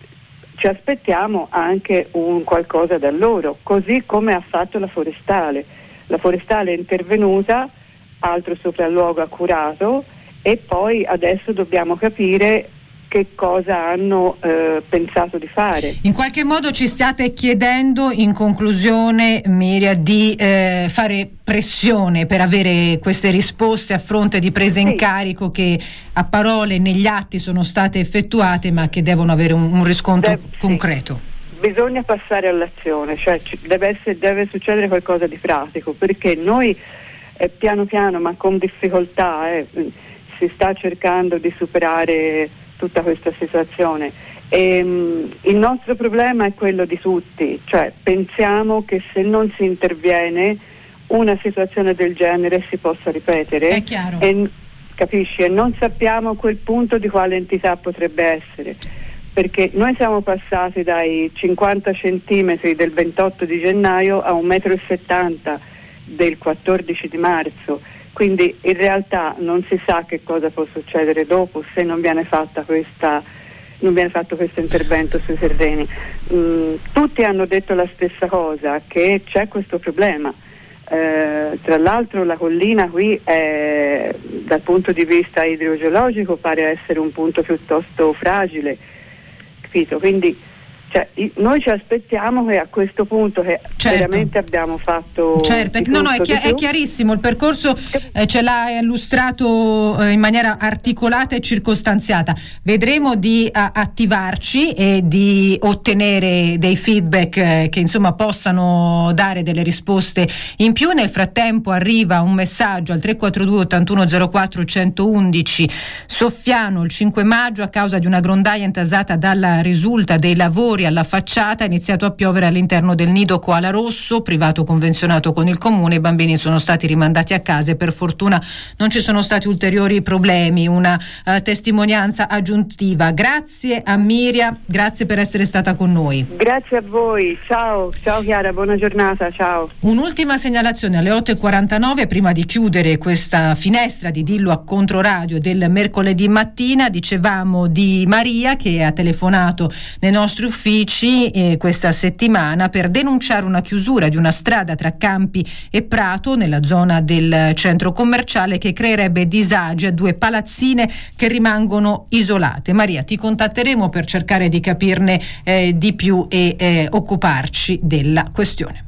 [SPEAKER 15] ci aspettiamo anche un qualcosa da loro, così come ha fatto la forestale. La forestale è intervenuta, altro sopralluogo accurato, e poi adesso dobbiamo capire che cosa hanno eh, pensato di fare.
[SPEAKER 2] In qualche modo ci state chiedendo, in conclusione, Miria, di eh, fare pressione per avere queste risposte a fronte di prese in sì. carico che a parole negli atti sono state effettuate, ma che devono avere un, un riscontro De- concreto.
[SPEAKER 15] Sì. Bisogna passare all'azione, cioè deve, essere, deve succedere qualcosa di pratico, perché noi eh, piano piano, ma con difficoltà, eh, si sta cercando di superare tutta questa situazione. E, um, il nostro problema è quello di tutti, cioè pensiamo che se non si interviene una situazione del genere si possa ripetere.
[SPEAKER 2] È chiaro.
[SPEAKER 15] E, capisci? E non sappiamo a quel punto di quale entità potrebbe essere, perché noi siamo passati dai cinquanta centimetri del ventotto di gennaio a un metro e settanta del quattordici di marzo. Quindi in realtà non si sa che cosa può succedere dopo se non viene fatta questa, non viene fatto questo intervento sui terreni. Mm, tutti hanno detto la stessa cosa, che c'è questo problema. Eh, tra l'altro la collina qui è, dal punto di vista idrogeologico, pare essere un punto piuttosto fragile, capito? Quindi cioè, noi ci aspettiamo che a questo punto che
[SPEAKER 2] certo.
[SPEAKER 15] veramente abbiamo fatto
[SPEAKER 2] certo, no, no, è, chi- è chiarissimo, il percorso eh, ce l'ha illustrato eh, in maniera articolata e circostanziata. Vedremo di a- attivarci e di ottenere dei feedback eh, che insomma possano dare delle risposte in più. Nel frattempo arriva un messaggio al tre quattro due ottantuno zero quattro uno uno uno. Soffiano, il cinque maggio, a causa di una grondaia intasata dalla risulta dei lavori fuori alla facciata, ha iniziato a piovere all'interno del nido koala rosso, privato convenzionato con il comune. I bambini sono stati rimandati a casa e per fortuna non ci sono stati ulteriori problemi. Una uh, testimonianza aggiuntiva. Grazie a Miria, grazie per essere stata con noi.
[SPEAKER 15] Grazie a voi, ciao, ciao Chiara, buona giornata, ciao.
[SPEAKER 2] Un'ultima segnalazione alle otto e quarantanove prima di chiudere questa finestra di Dillo a Controradio del mercoledì mattina. Dicevamo di Maria che ha telefonato nei nostri uffici eh, questa settimana per denunciare una chiusura di una strada tra Campi e Prato nella zona del centro commerciale che creerebbe disagi a due palazzine che rimangono isolate. Maria, ti contatteremo per cercare di capirne eh, di più e eh, occuparci della questione.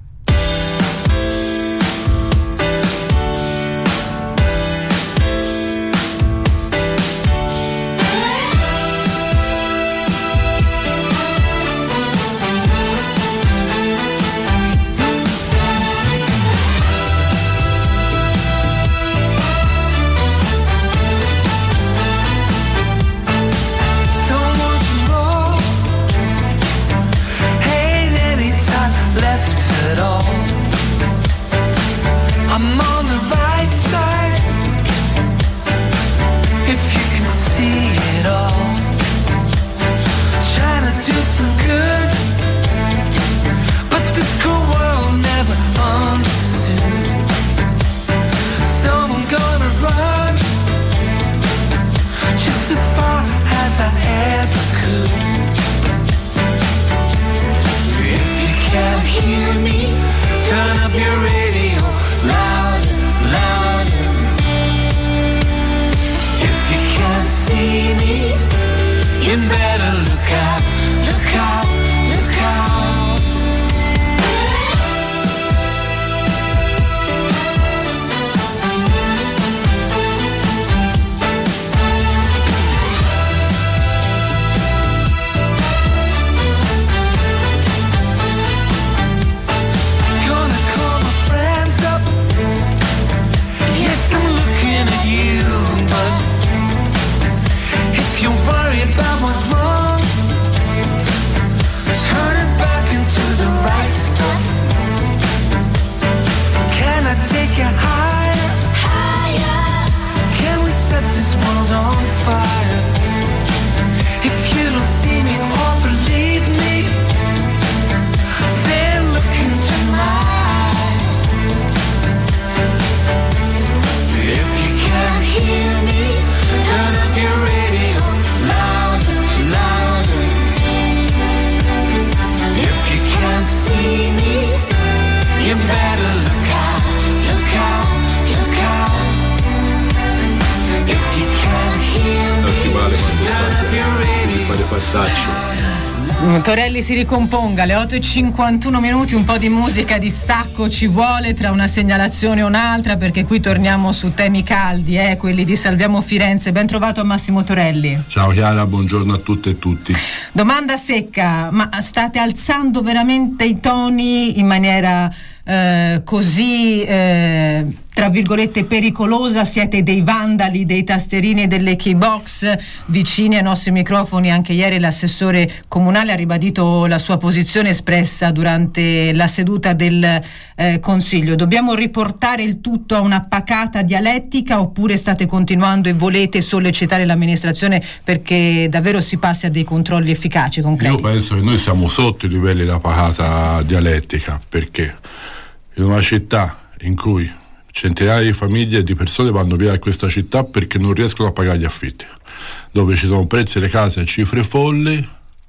[SPEAKER 2] Torelli si ricomponga, alle otto e cinquantuno minuti, un po' di musica di stacco ci vuole tra una segnalazione e un'altra, perché qui torniamo su temi caldi, eh, quelli di Salviamo Firenze. Ben trovato a Massimo Torelli.
[SPEAKER 16] Ciao Chiara, buongiorno a tutte e tutti.
[SPEAKER 2] Domanda secca, ma state alzando veramente i toni in maniera eh, così eh, tra virgolette pericolosa? Siete dei vandali, dei tasterini e delle keybox vicini ai nostri microfoni? Anche ieri l'assessore comunale ha ribadito la sua posizione espressa durante la seduta del eh, Consiglio. Dobbiamo riportare il tutto a una pacata dialettica oppure state continuando e volete sollecitare l'amministrazione perché davvero si passi a dei controlli efficaci, concreti?
[SPEAKER 16] Io penso che noi siamo sotto i livelli della pacata dialettica, perché in una città in cui centinaia di famiglie e di persone vanno via da questa città perché non riescono a pagare gli affitti, dove ci sono prezzi delle case a cifre folli,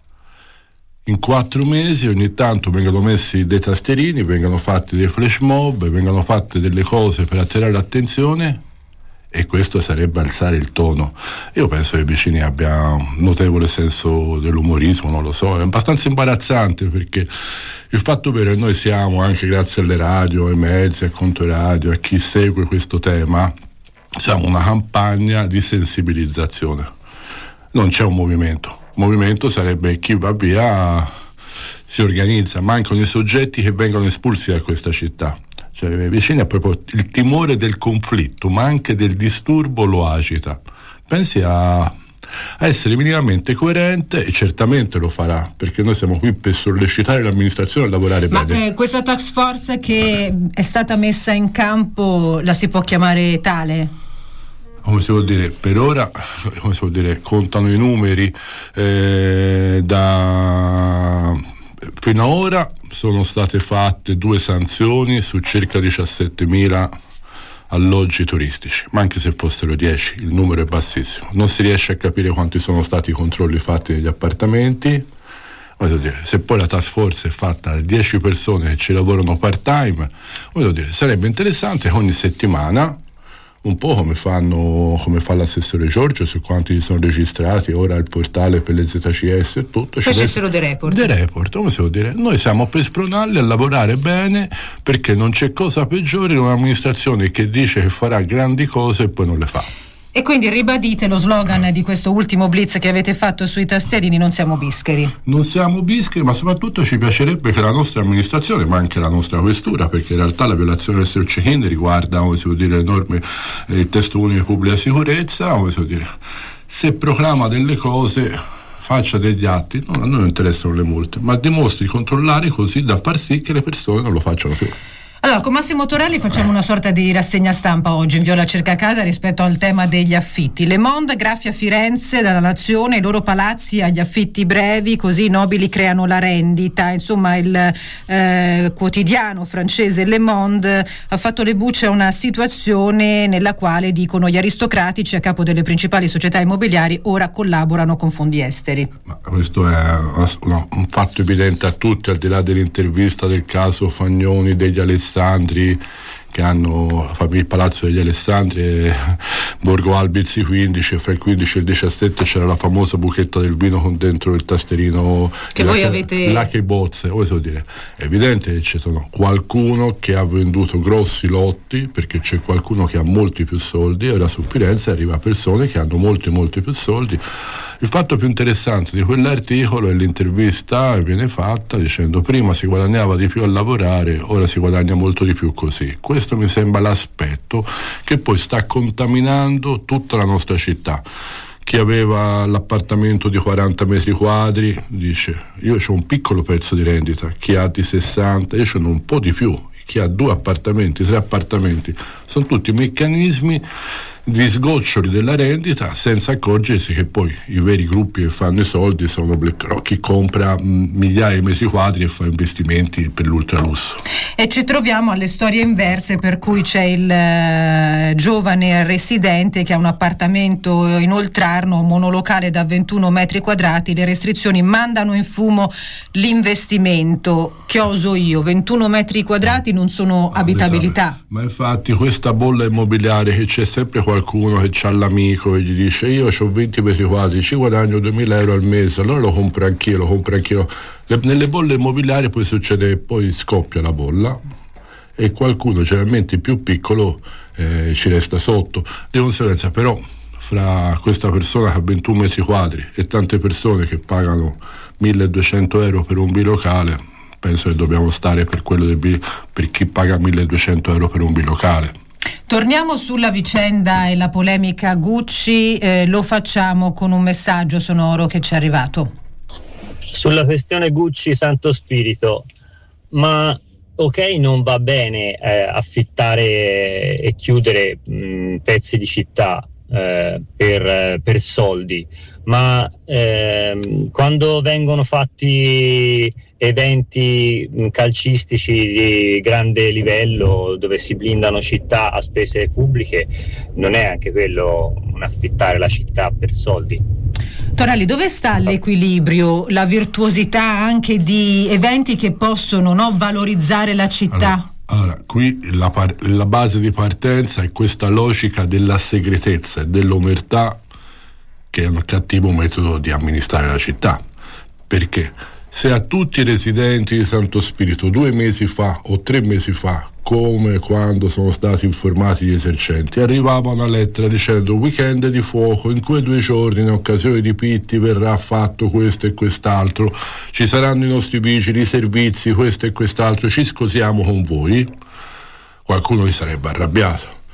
[SPEAKER 16] in quattro mesi ogni tanto vengono messi dei tasterini, vengono fatti dei flash mob, vengono fatte delle cose per attirare l'attenzione, e questo sarebbe alzare il tono. Io penso che i vicini abbiano un notevole senso dell'umorismo, non lo so, è abbastanza imbarazzante, perché il fatto vero è che noi siamo, anche grazie alle radio, ai mezzi, a Controradio, a chi segue questo tema, siamo una campagna di sensibilizzazione. Non c'è un movimento. Il movimento sarebbe chi va via si organizza, mancano i soggetti che vengono espulsi da questa città. Cioè, i vicini ha proprio il timore del conflitto, ma anche del disturbo lo agita. Pensi a a essere minimamente coerente, e certamente lo farà, perché noi siamo qui per sollecitare l'amministrazione a lavorare
[SPEAKER 2] Ma
[SPEAKER 16] bene.
[SPEAKER 2] eh, questa task force che è stata messa in campo la si può chiamare tale?
[SPEAKER 16] Come si vuol dire, per ora come si vuol dire, contano i numeri, eh, da fino ad ora sono state fatte due sanzioni su circa diciassettemila alloggi turistici, ma anche se fossero dieci il numero è bassissimo, non si riesce a capire quanti sono stati i controlli fatti negli appartamenti. Voglio dire, se poi la task force è fatta da dieci persone che ci lavorano part time, voglio dire, sarebbe interessante che ogni settimana, un po' come fanno come fa l'assessore Giorgio su quanti sono registrati ora il portale per le Z C S e tutto,
[SPEAKER 2] facessero dei report
[SPEAKER 16] dei report, come si può dire, noi siamo per spronarli a lavorare bene, perché non c'è cosa peggiore di un'amministrazione che dice che farà grandi cose e poi non le fa.
[SPEAKER 2] E quindi ribadite lo slogan di questo ultimo blitz che avete fatto sui tastierini: non siamo bischeri.
[SPEAKER 16] Non siamo bischeri, ma soprattutto ci piacerebbe che la nostra amministrazione, ma anche la nostra questura, perché in realtà la violazione del search in riguarda, come si può dire, le norme, eh, il testo unico di pubblica sicurezza, come si può dire, se proclama delle cose faccia degli atti, no, a noi non interessano le multe, ma dimostri di controllare così da far sì che le persone non lo facciano più.
[SPEAKER 2] Allora, con Massimo Torelli facciamo una sorta di rassegna stampa oggi in Viola Cercacasa rispetto al tema degli affitti. Le Monde graffia Firenze dalla Nazione, i loro palazzi agli affitti brevi, così i nobili creano la rendita. Insomma, il eh, quotidiano francese Le Monde ha fatto le bucce a una situazione nella quale, dicono, gli aristocratici a capo delle principali società immobiliari ora collaborano con fondi esteri.
[SPEAKER 16] Ma questo è no, un fatto evidente a tutti, al di là dell'intervista del caso Fagnoni, degli Alessandri, che hanno il Palazzo degli Alessandri e Borgo Albizzi quindici, e fra il quindici e il diciassette c'era la famosa buchetta del vino con dentro il tasterino
[SPEAKER 2] che voi avete
[SPEAKER 16] là che bozze. Vuoi dire, è evidente che c'è sono qualcuno che ha venduto grossi lotti, perché c'è qualcuno che ha molti più soldi, e ora su Firenze arriva persone che hanno molti molti più soldi. Il fatto più interessante di quell'articolo è l'intervista che viene fatta dicendo: prima si guadagnava di più a lavorare, ora si guadagna molto di più così. Questo mi sembra l'aspetto che poi sta contaminando tutta la nostra città. Chi aveva l'appartamento di quaranta metri quadri dice: io ho un piccolo pezzo di rendita, chi ha di sessanta, io ce n'ho un po' di più, chi ha due appartamenti, tre appartamenti. Sono tutti meccanismi di sgoccioli della rendita, senza accorgersi che poi i veri gruppi che fanno i soldi sono BlackRock, chi compra mh, migliaia di metri quadri e fa investimenti per l'ultralusso.
[SPEAKER 2] E ci troviamo alle storie inverse, per cui c'è il eh, giovane residente che ha un appartamento in Oltrarno, un monolocale da ventuno metri quadrati, le restrizioni mandano in fumo l'investimento. Che oso io, ventuno metri quadrati non sono ah, abitabilità.
[SPEAKER 16] Esatto. Ma infatti questa bolla immobiliare, che c'è sempre qualcuno che c'ha l'amico e gli dice: io ho venti metri quadri, ci guadagno duemila euro al mese, allora lo compro anch'io, lo compro anch'io. Le, nelle bolle immobiliari poi succede, poi scoppia la bolla e qualcuno, generalmente più piccolo, eh, ci resta sotto. Di conseguenza, però, fra questa persona che ha ventuno metri quadri e tante persone che pagano milleduecento euro per un bilocale, penso che dobbiamo stare per quello del bi- per chi paga milleduecento euro per un bilocale.
[SPEAKER 2] Torniamo sulla vicenda e la polemica Gucci, eh, lo facciamo con un messaggio sonoro che ci è arrivato.
[SPEAKER 17] Sulla questione Gucci Santo Spirito, ma ok, non va bene eh, affittare e chiudere mh, pezzi di città eh, per, per soldi, ma eh, quando vengono fatti eventi calcistici di grande livello dove si blindano città a spese pubbliche, non è anche quello un affittare la città per soldi?
[SPEAKER 2] Torelli, dove sta l'equilibrio, la virtuosità anche di eventi che possono, no, valorizzare la città?
[SPEAKER 16] Allora, allora qui la, par- la base di partenza è questa logica della segretezza e dell'omertà, che è un cattivo metodo di amministrare la città. Perché se a tutti i residenti di Santo Spirito due mesi fa o tre mesi fa, come quando sono stati informati gli esercenti, arrivava una lettera dicendo: weekend di fuoco, in quei due giorni in occasione di Pitti verrà fatto questo e quest'altro, ci saranno i nostri vigili, i servizi, questo e quest'altro, ci scosiamo con voi, qualcuno vi sarebbe arrabbiato.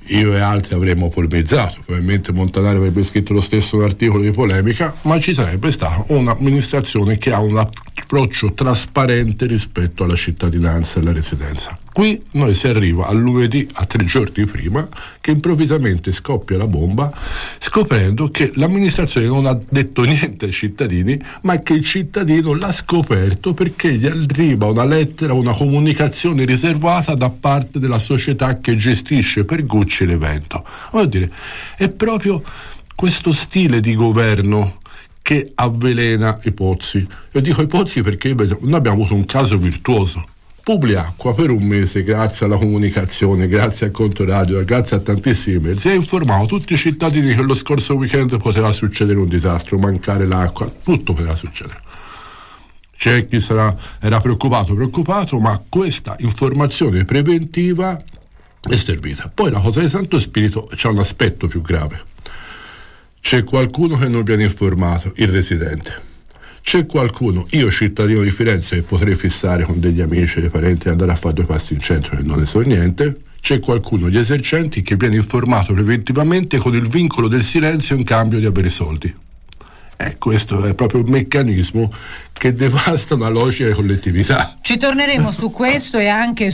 [SPEAKER 16] io e altri avremmo polemizzato, probabilmente Montanari avrebbe scritto lo stesso articolo di polemica, ma ci sarebbe stata un'amministrazione che ha un approccio trasparente rispetto alla cittadinanza e alla residenza. Qui noi si arriva a lunedì, a tre giorni prima, che improvvisamente scoppia la bomba, scoprendo che l'amministrazione non ha detto niente ai cittadini, ma che il cittadino l'ha scoperto perché gli arriva una lettera, una comunicazione riservata da parte della società che gestisce per Gucci l'evento. Voglio dire, è proprio questo stile di governo che avvelena i pozzi. Io dico i pozzi perché noi abbiamo avuto un caso virtuoso. Publiacqua per un mese, grazie alla comunicazione, grazie al conto radio, grazie a tantissimi mail, si è informato tutti i cittadini che lo scorso weekend poteva succedere un disastro, mancare l'acqua, tutto poteva succedere. C'è chi sarà, era preoccupato, preoccupato, ma questa informazione preventiva è servita. Poi la cosa di Santo Spirito c'ha un aspetto più grave. C'è qualcuno che non viene informato, il residente. C'è qualcuno, io cittadino di Firenze, che potrei fissare con degli amici e parenti e andare a fare due passi in centro e non ne so niente. C'è qualcuno, gli esercenti, che viene informato preventivamente con il vincolo del silenzio in cambio di avere soldi. Eh, questo è proprio un meccanismo che devasta una logica di collettività.
[SPEAKER 2] Ci torneremo su questo e anche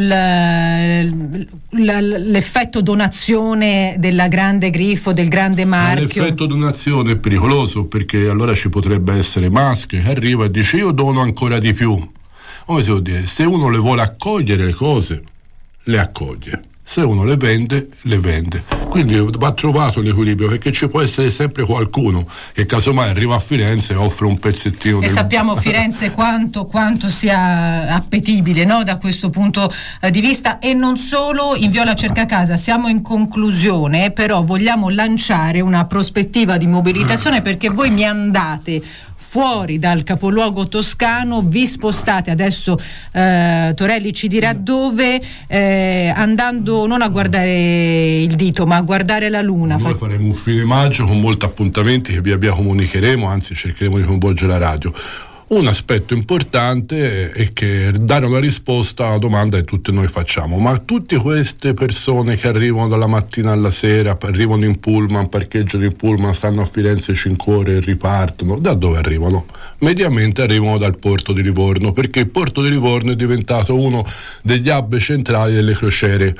[SPEAKER 2] sull'effetto donazione della grande Grifo, del grande marchio.
[SPEAKER 16] L'effetto donazione è pericoloso, perché allora ci potrebbe essere Musk che arriva e dice io dono ancora di più. Come si può dire? Se uno le vuole accogliere le cose, le accoglie. Se uno le vende, le vende. Quindi va trovato l'equilibrio, perché ci può essere sempre qualcuno che casomai arriva a Firenze e offre un pezzettino.
[SPEAKER 2] E
[SPEAKER 16] di...
[SPEAKER 2] sappiamo Firenze quanto, quanto sia appetibile, no? Da questo punto eh, di vista. E non solo in Viola Cercacasa, siamo in conclusione, però vogliamo lanciare una prospettiva di mobilitazione, perché voi mi andate fuori dal capoluogo toscano, vi spostate adesso, eh, Torelli ci dirà dove, eh, andando non a guardare il dito ma a guardare la luna.
[SPEAKER 16] Noi faremo un fine maggio con molti appuntamenti che via via comunicheremo, anzi cercheremo di coinvolgere la radio. Un aspetto importante è che dare una risposta a una domanda che tutti noi facciamo: ma tutte queste persone che arrivano dalla mattina alla sera, arrivano in pullman, parcheggiano in pullman, stanno a Firenze cinque ore e ripartono, da dove arrivano? Mediamente arrivano dal porto di Livorno, perché il porto di Livorno è diventato uno degli hub centrali delle crociere.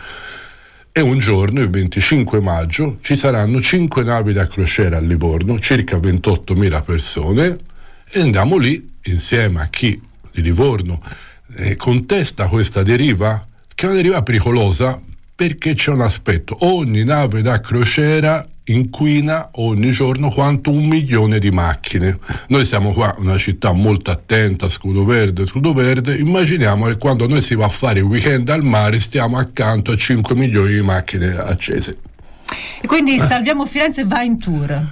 [SPEAKER 16] E un giorno, il venticinque maggio, ci saranno cinque navi da crociera a Livorno, circa ventottomila persone, e andiamo lì insieme a chi di Livorno eh, contesta questa deriva, che è una deriva pericolosa, perché c'è un aspetto: ogni nave da crociera inquina ogni giorno quanto un milione di macchine. Noi siamo qua una città molto attenta, scudo verde, scudo verde, immaginiamo che quando noi si va a fare il weekend al mare stiamo accanto a cinque milioni di macchine accese.
[SPEAKER 2] E quindi Salviamo Firenze va in tour.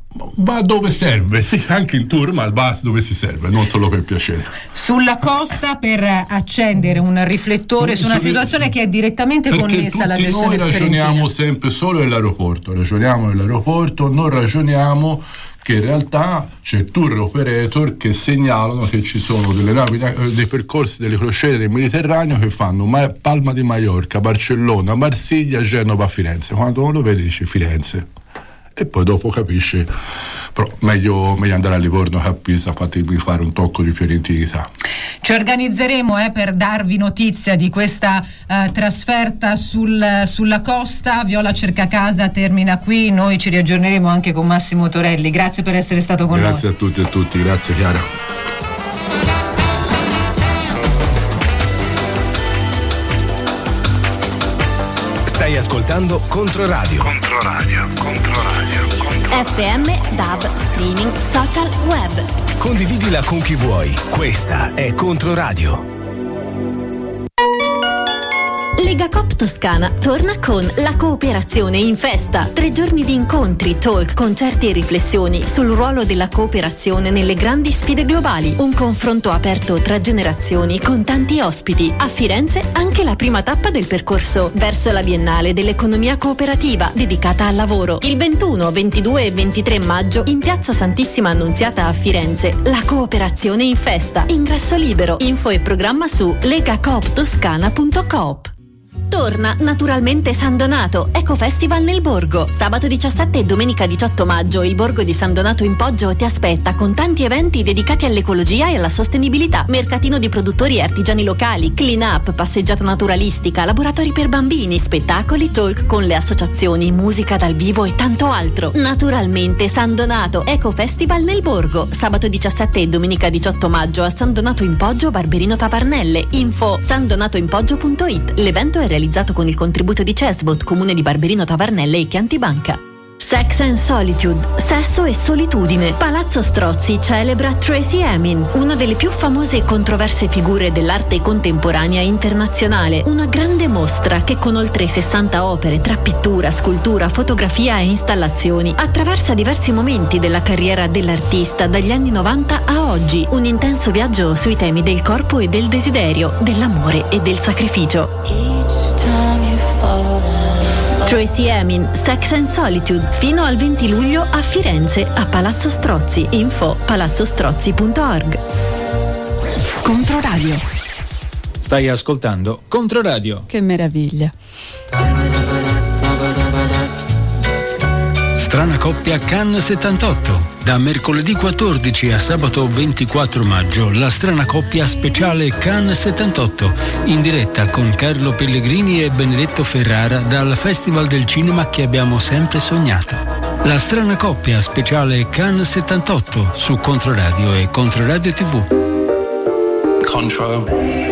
[SPEAKER 16] Va dove serve, sì, anche in tour, ma va dove si serve, non solo per piacere.
[SPEAKER 2] Sulla costa, per accendere un riflettore su una situazione che è direttamente connessa alla gestione
[SPEAKER 16] noi ragioniamo sempre solo dell'aeroporto, ragioniamo dell'aeroporto, non ragioniamo che in realtà c'è tour operator che segnalano che ci sono delle navi, dei percorsi delle crociere del Mediterraneo che fanno Palma di Maiorca, Barcellona, Marsiglia, Genova, Firenze. Quando uno lo vede dice Firenze. E poi dopo capisce, però meglio, meglio andare a Livorno che a Pisa, fatemi fare un tocco di fiorentinità.
[SPEAKER 2] Ci organizzeremo eh, per darvi notizia di questa eh, trasferta sul, sulla costa. Viola Cercacasa termina qui, noi ci riaggiorneremo anche con Massimo Torelli. Grazie per essere stato con
[SPEAKER 16] grazie
[SPEAKER 2] noi.
[SPEAKER 16] Grazie a tutti e a tutti, grazie Chiara.
[SPEAKER 4] Stai ascoltando Controradio.
[SPEAKER 9] Controradio, Controradio, Controradio.
[SPEAKER 5] F M, D A B, streaming, social, web.
[SPEAKER 4] Condividila con chi vuoi. Questa è Controradio.
[SPEAKER 5] Legacoop Toscana torna con La Cooperazione in Festa. Tre giorni di incontri, talk, concerti e riflessioni sul ruolo della cooperazione nelle grandi sfide globali. Un confronto aperto tra generazioni con tanti ospiti. A Firenze anche la prima tappa del percorso verso la Biennale dell'Economia Cooperativa dedicata al lavoro. Il ventuno, ventidue e ventitré maggio in Piazza Santissima Annunziata a Firenze. La Cooperazione in Festa. Ingresso libero. Info e programma su legacoop toscana punto coop. Torna Naturalmente San Donato, Eco Festival nel Borgo. Sabato diciassette e domenica diciotto maggio il Borgo di San Donato in Poggio ti aspetta con tanti eventi dedicati all'ecologia e alla sostenibilità. Mercatino di produttori e artigiani locali, clean up, passeggiata naturalistica, laboratori per bambini, spettacoli, talk con le associazioni, musica dal vivo e tanto altro. Naturalmente San Donato, Eco Festival nel Borgo. Sabato diciassette e domenica diciotto maggio a San Donato in Poggio, Barberino Tavarnelle. Info sandonatoinpoggio punto it. L'evento è realizzato con il contributo di Cesbot, Comune di Barberino Tavarnelle e Chiantibanca. Sex and Solitude, sesso e solitudine. Palazzo Strozzi celebra Tracy Emin, una delle più famose e controverse figure dell'arte contemporanea internazionale. Una grande mostra che con oltre sessanta opere tra pittura, scultura, fotografia e installazioni attraversa diversi momenti della carriera dell'artista dagli anni novanta a oggi. Un intenso viaggio sui temi del corpo e del desiderio, dell'amore e del sacrificio. Tracy Emin, Sex and Solitude, fino al venti luglio a Firenze, a Palazzo Strozzi. Info palazzostrozzi punto org.
[SPEAKER 1] Controradio. Stai ascoltando Controradio.
[SPEAKER 18] Che meraviglia.
[SPEAKER 1] Strana coppia Cannes settantotto. Da mercoledì quattordici a sabato ventiquattro maggio, la strana coppia speciale Cannes settantotto, in diretta con Carlo Pellegrini e Benedetto Ferrara dal Festival del Cinema che abbiamo sempre sognato. La strana coppia speciale Cannes settantotto su Controradio e Controradio tivù.
[SPEAKER 7] Contro.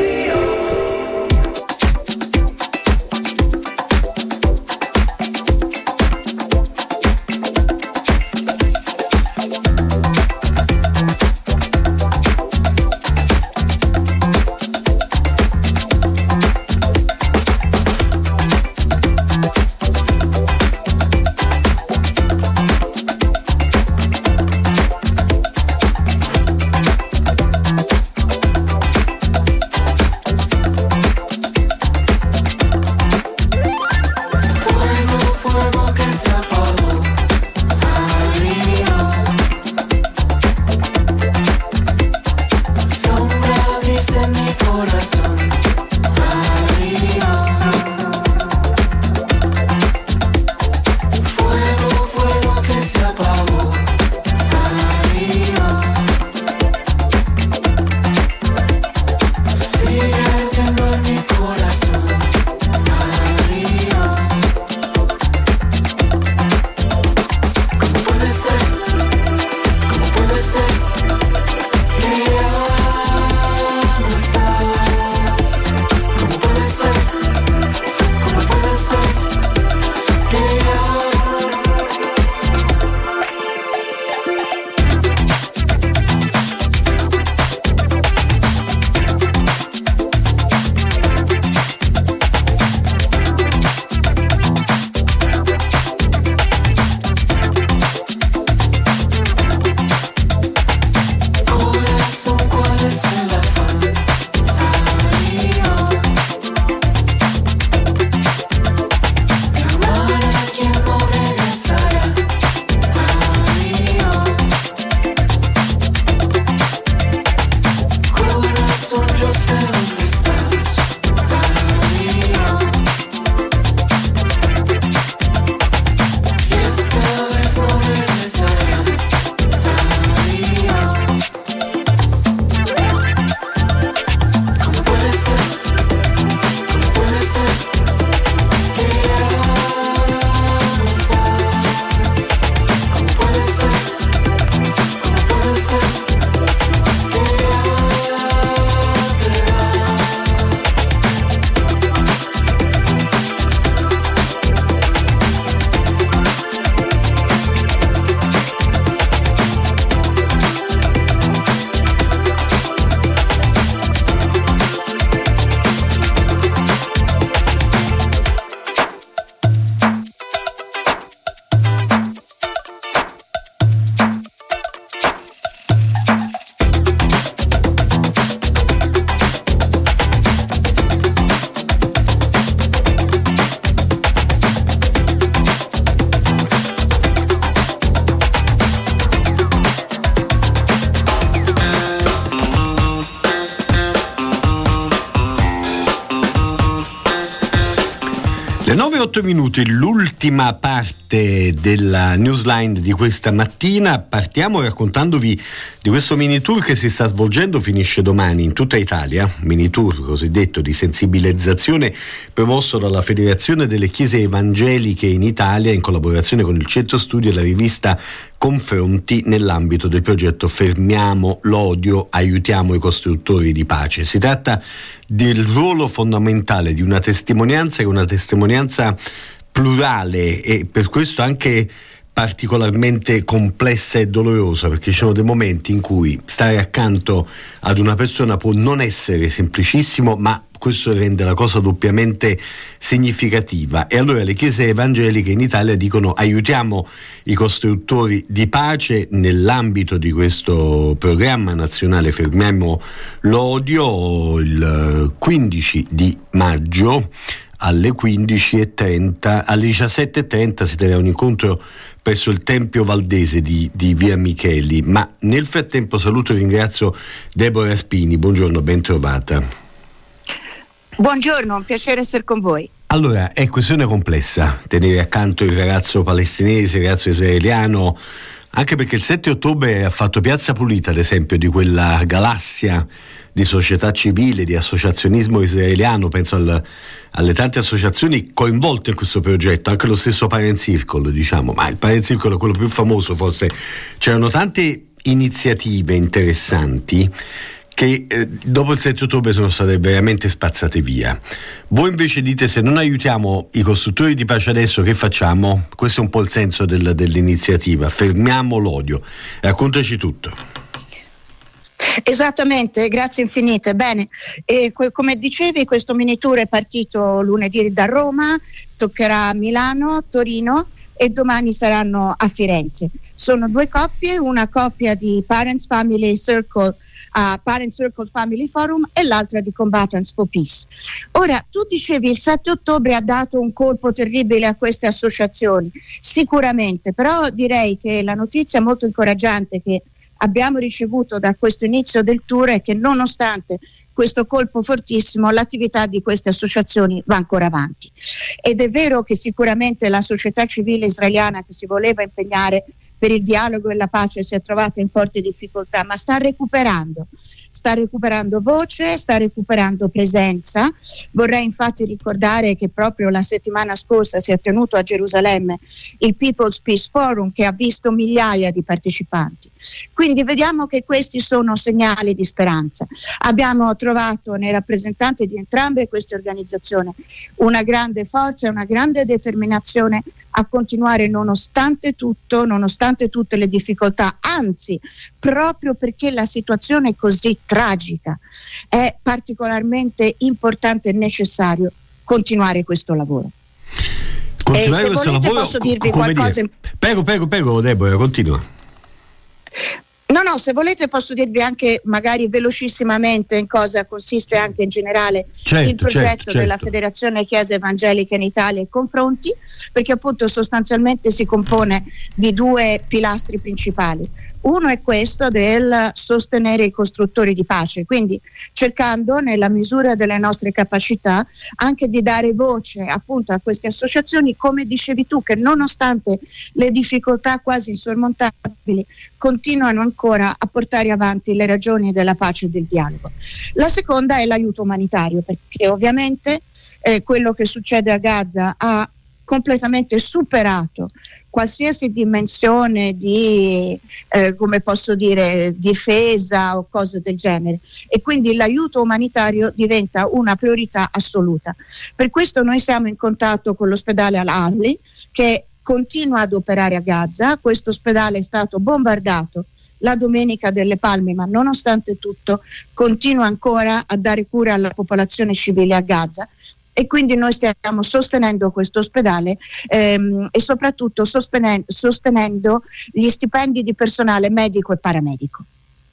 [SPEAKER 18] nove e otto minuti, l'ultima parte della newsline di questa mattina. Partiamo raccontandovi di questo mini tour che si sta svolgendo, finisce domani in tutta Italia, mini tour cosiddetto di sensibilizzazione promosso dalla Federazione delle Chiese Evangeliche in Italia in collaborazione con il Centro Studi e la rivista Confronti nell'ambito del progetto Fermiamo l'odio, aiutiamo i costruttori di pace. Si tratta del ruolo fondamentale di una testimonianza che è una testimonianza plurale e per questo anche particolarmente complessa e dolorosa, perché ci sono dei momenti in cui stare accanto ad una persona può non essere semplicissimo, ma questo rende la cosa doppiamente significativa. E allora le chiese evangeliche in Italia dicono: aiutiamo i costruttori di pace nell'ambito di questo programma nazionale Fermiamo l'odio. Il quindici di maggio alle quindici e trenta, alle diciassette e trenta si terrà un incontro presso il Tempio Valdese di, di Via Micheli. Ma nel frattempo saluto e ringrazio Deborah Spini. Buongiorno, ben trovata.
[SPEAKER 19] Buongiorno, un piacere essere con voi.
[SPEAKER 18] Allora, è questione complessa tenere accanto il ragazzo palestinese, il ragazzo israeliano, anche perché il sette ottobre ha fatto piazza pulita, ad esempio, di quella galassia di società civile, di associazionismo israeliano. Penso al, alle tante associazioni coinvolte in questo progetto, anche lo stesso Parent Circle, diciamo, ma il Parent Circle è quello più famoso forse. C'erano tante iniziative interessanti che eh, dopo il sette ottobre sono state veramente spazzate via. Voi invece dite: se non aiutiamo i costruttori di pace adesso, che facciamo? Questo è un po' il senso del, dell'iniziativa, Fermiamo l'odio. Raccontaci tutto.
[SPEAKER 19] Esattamente, grazie infinite. Bene, e co- come dicevi, questo mini tour è partito lunedì da Roma, toccherà Milano, Torino e domani saranno a Firenze. Sono due coppie, una coppia di Parents Family Circle a uh, Parent Circle Family Forum e l'altra di Combatants for Peace. Ora, tu dicevi il sette ottobre ha dato un colpo terribile a queste associazioni, sicuramente, però direi che la notizia molto incoraggiante che abbiamo ricevuto da questo inizio del tour è che nonostante questo colpo fortissimo l'attività di queste associazioni va ancora avanti. Ed è vero che sicuramente la società civile israeliana che si voleva impegnare per il dialogo e la pace si è trovata in forte difficoltà, ma sta recuperando, sta recuperando voce, sta recuperando presenza. Vorrei infatti ricordare che proprio la settimana scorsa si è tenuto a Gerusalemme il People's Peace Forum, che ha visto migliaia di partecipanti. Quindi vediamo che questi sono segnali di speranza. Abbiamo trovato nei rappresentanti di entrambe queste organizzazioni una grande forza e una grande determinazione a continuare nonostante tutto, nonostante tutte le difficoltà, anzi proprio perché la situazione è così tragica è particolarmente importante e necessario continuare questo lavoro.
[SPEAKER 18] Continuare
[SPEAKER 19] e se
[SPEAKER 18] questo
[SPEAKER 19] volete
[SPEAKER 18] lavoro,
[SPEAKER 19] posso dirvi
[SPEAKER 18] come
[SPEAKER 19] qualcosa
[SPEAKER 18] dire? Prego, prego, prego, Deborah, continua.
[SPEAKER 19] No, no, se volete posso dirvi anche magari velocissimamente in cosa consiste anche in generale
[SPEAKER 18] certo,
[SPEAKER 19] il progetto
[SPEAKER 18] certo, certo.
[SPEAKER 19] della Federazione Chiese Evangeliche in Italia e Confronti, perché appunto sostanzialmente si compone di due pilastri principali. Uno è questo del sostenere i costruttori di pace, quindi cercando nella misura delle nostre capacità anche di dare voce appunto a queste associazioni, come dicevi tu, che nonostante le difficoltà quasi insormontabili continuano ancora a portare avanti le ragioni della pace e del dialogo. La seconda è l'aiuto umanitario, perché ovviamente eh, quello che succede a Gaza ha completamente superato qualsiasi dimensione di, eh, come posso dire, difesa o cose del genere, e quindi l'aiuto umanitario diventa una priorità assoluta. Per questo noi siamo in contatto con l'ospedale Al-Ahli, che continua ad operare a Gaza. Questo ospedale è stato bombardato la domenica delle Palme, ma nonostante tutto continua ancora a dare cura alla popolazione civile a Gaza. E quindi noi stiamo sostenendo questo ospedale ehm, e soprattutto sostenendo, sostenendo gli stipendi di personale medico e paramedico.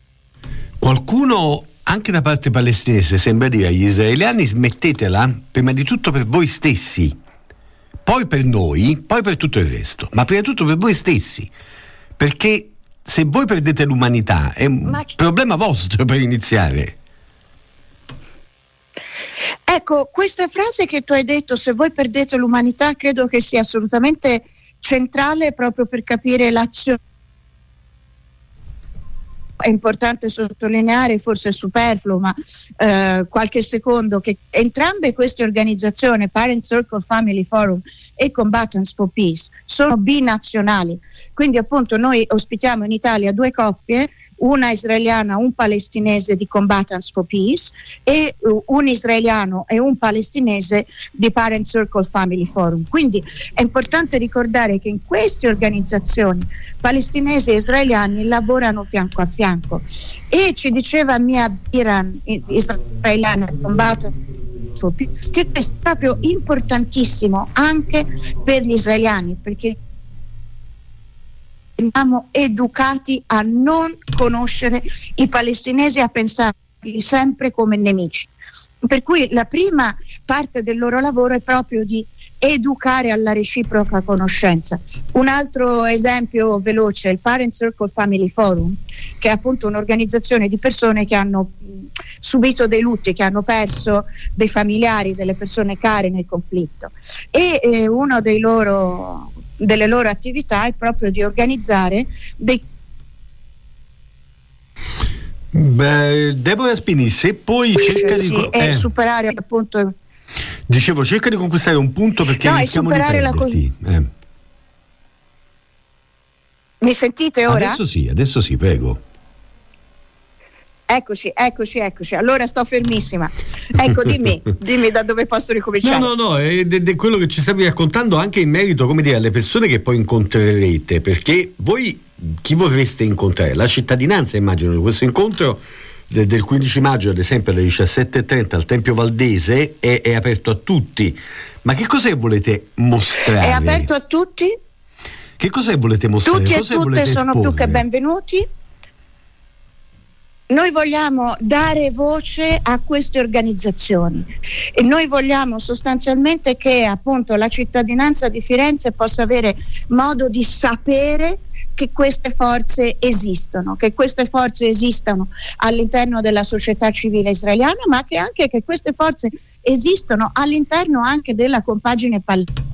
[SPEAKER 18] Qualcuno anche da parte palestinese sembra dire agli israeliani: smettetela, prima di tutto per voi stessi, poi per noi, poi per tutto il resto, ma prima di tutto per voi stessi, perché se voi perdete l'umanità è un ma... problema vostro per iniziare.
[SPEAKER 19] Ecco, questa frase che tu hai detto, se voi perdete l'umanità, credo che sia assolutamente centrale proprio per capire l'azione. È importante sottolineare, forse è superfluo, ma eh, qualche secondo, che entrambe queste organizzazioni, Parent Circle Family Forum e Combatants for Peace, sono binazionali. Quindi appunto noi ospitiamo in Italia due coppie, una israeliana, un palestinese di Combatants for Peace e uh, un israeliano e un palestinese di Parent Circle Family Forum. Quindi è importante ricordare che in queste organizzazioni palestinesi e israeliani lavorano fianco a fianco. E ci diceva Mia Biran, israeliana di Combatants for Peace, che è proprio importantissimo anche per gli israeliani, perché siamo educati a non conoscere i palestinesi, a pensarli sempre come nemici. Per cui la prima parte del loro lavoro è proprio di educare alla reciproca conoscenza. Un altro esempio veloce è il Parent Circle Family Forum, che è appunto un'organizzazione di persone che hanno subito dei lutti, che hanno perso dei familiari, delle persone care nel conflitto, e eh, uno dei loro delle loro attività è proprio di organizzare dei.
[SPEAKER 18] Beh, Deborah Spini, se poi cerca
[SPEAKER 19] sì,
[SPEAKER 18] di
[SPEAKER 19] e
[SPEAKER 18] eh.
[SPEAKER 19] superare appunto,
[SPEAKER 18] dicevo, cerca di conquistare un punto, perché
[SPEAKER 19] no,
[SPEAKER 18] rischiamo
[SPEAKER 19] e superare
[SPEAKER 18] di
[SPEAKER 19] la
[SPEAKER 18] perderti. Eh.
[SPEAKER 19] Mi sentite ora?
[SPEAKER 18] Adesso sì, adesso sì, prego.
[SPEAKER 19] Eccoci, eccoci, eccoci. Allora sto fermissima. Ecco, dimmi, dimmi da dove posso ricominciare.
[SPEAKER 18] No, no, no, è, è quello che ci stavi raccontando anche in merito, come dire, alle persone che poi incontrerete, perché voi chi vorreste incontrare? La cittadinanza, immagino, di questo incontro de, del quindici maggio, ad esempio alle diciassette e trenta al Tempio Valdese, è, è aperto a tutti. Ma che cos'è volete mostrare?
[SPEAKER 19] È aperto a tutti?
[SPEAKER 18] Che cos'è volete mostrare?
[SPEAKER 19] Tutti e
[SPEAKER 18] cos'è
[SPEAKER 19] tutte sono
[SPEAKER 18] esporre?
[SPEAKER 19] più che benvenuti. Noi vogliamo dare voce a queste organizzazioni e noi vogliamo sostanzialmente che appunto la cittadinanza di Firenze possa avere modo di sapere che queste forze esistono, che queste forze esistano all'interno della società civile israeliana, ma che anche che queste forze esistono all'interno anche della compagine palestinese.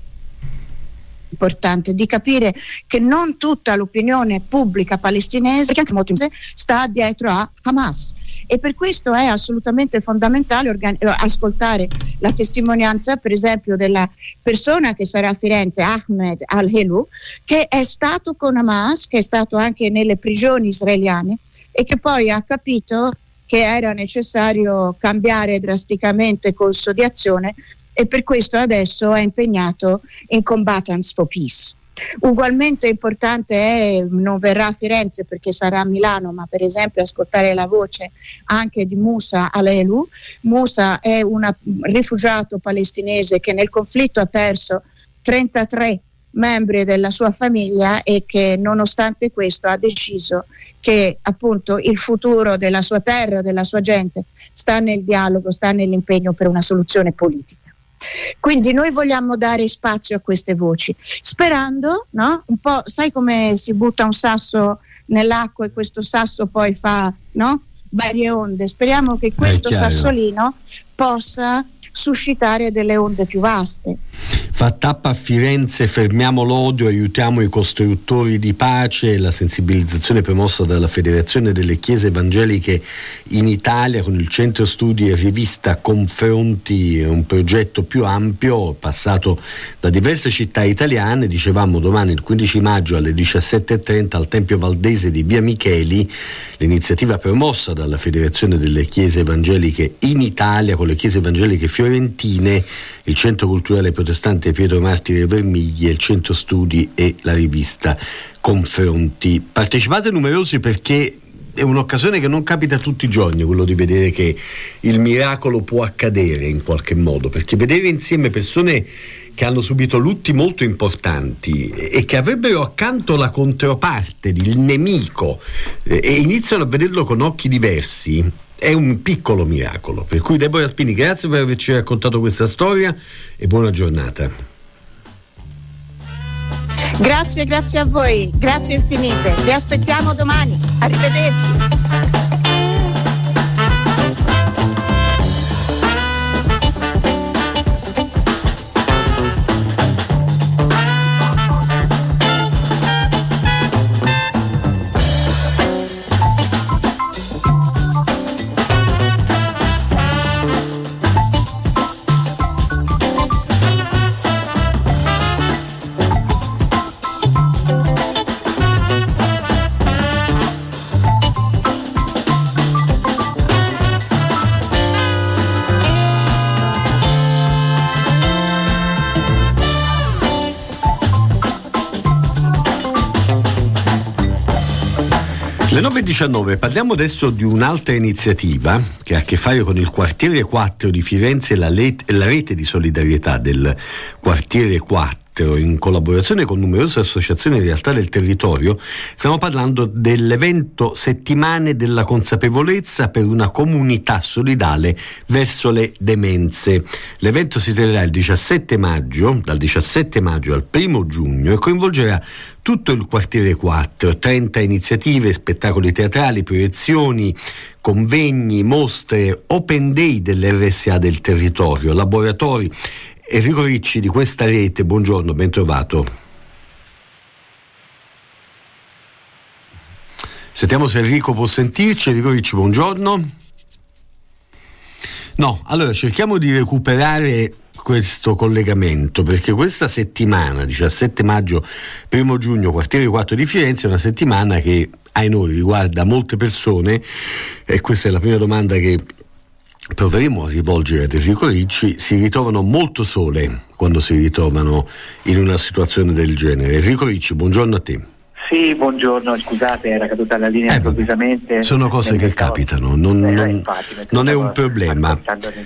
[SPEAKER 19] Importante di capire che non tutta l'opinione pubblica palestinese, che anche molto sta dietro a Hamas, e per questo è assolutamente fondamentale organi- ascoltare la testimonianza, per esempio, della persona che sarà a Firenze, Ahmed Al-Helu, che è stato con Hamas, che è stato anche nelle prigioni israeliane e che poi ha capito che era necessario cambiare drasticamente corso di azione, e per questo adesso è impegnato in Combatants for Peace. Ugualmente importante è, non verrà a Firenze perché sarà a Milano, ma per esempio ascoltare la voce anche di Musa Al-Helu. Musa è un rifugiato palestinese che nel conflitto ha perso trentatré membri della sua famiglia e che nonostante questo ha deciso che appunto il futuro della sua terra, della sua gente, sta nel dialogo, sta nell'impegno per una soluzione politica. Quindi noi vogliamo dare spazio a queste voci, sperando, no? Un po', sai come si butta un sasso nell'acqua e questo sasso poi fa, no? Varie onde. Speriamo che questo sassolino possa suscitare delle onde più vaste.
[SPEAKER 18] Fa tappa a Firenze, fermiamo l'odio, aiutiamo i costruttori di pace, la sensibilizzazione promossa dalla Federazione delle Chiese Evangeliche in Italia con il centro studi e rivista Confronti, un progetto più ampio passato da diverse città italiane. Dicevamo domani il quindici maggio alle diciassette e trenta al Tempio Valdese di Via Micheli, l'iniziativa promossa dalla Federazione delle Chiese Evangeliche in Italia con le Chiese Evangeliche fiorentine, il Centro Culturale Protestante Pietro Martire Vermigli, il Centro Studi e la rivista Confronti. Partecipate numerosi perché è un'occasione che non capita tutti i giorni, quello di vedere che il miracolo può accadere in qualche modo, perché vedere insieme persone che hanno subito lutti molto importanti e che avrebbero accanto la controparte, il nemico, e iniziano a vederlo con occhi diversi, è un piccolo miracolo. Per cui Deborah Spini, grazie per averci raccontato questa storia e buona giornata.
[SPEAKER 19] Grazie, grazie a voi, grazie infinite. Vi aspettiamo domani. Arrivederci.
[SPEAKER 18] Le nove e diciannove, parliamo adesso di un'altra iniziativa che ha a che fare con il quartiere quattro di Firenze e la, let- la rete di solidarietà del quartiere quattro in collaborazione con numerose associazioni in realtà del territorio. Stiamo parlando dell'evento Settimane della consapevolezza per una comunità solidale verso le demenze. L'evento si terrà il diciassette maggio, dal diciassette maggio al primo giugno, e coinvolgerà tutto il quartiere quattro, trenta iniziative, spettacoli teatrali, proiezioni, convegni, mostre, open day dell'R S A del territorio, laboratori. Enrico Ricci di questa rete, buongiorno, ben trovato. Sentiamo se Enrico può sentirci. Enrico Ricci, buongiorno. No, allora cerchiamo di recuperare questo collegamento, perché questa settimana, diciassette maggio, primo giugno, quartiere quattro di Firenze, è una settimana che ai noi riguarda molte persone, e questa è la prima domanda che proveremo a rivolgere ad Enrico Ricci. Si ritrovano molto sole quando si ritrovano in una situazione del genere. Enrico Ricci, buongiorno a te.
[SPEAKER 20] Sì, buongiorno, scusate, era caduta la linea eh, improvvisamente.
[SPEAKER 18] Sono cose che stavo... capitano, non, eh, non, infatti, non è un problema.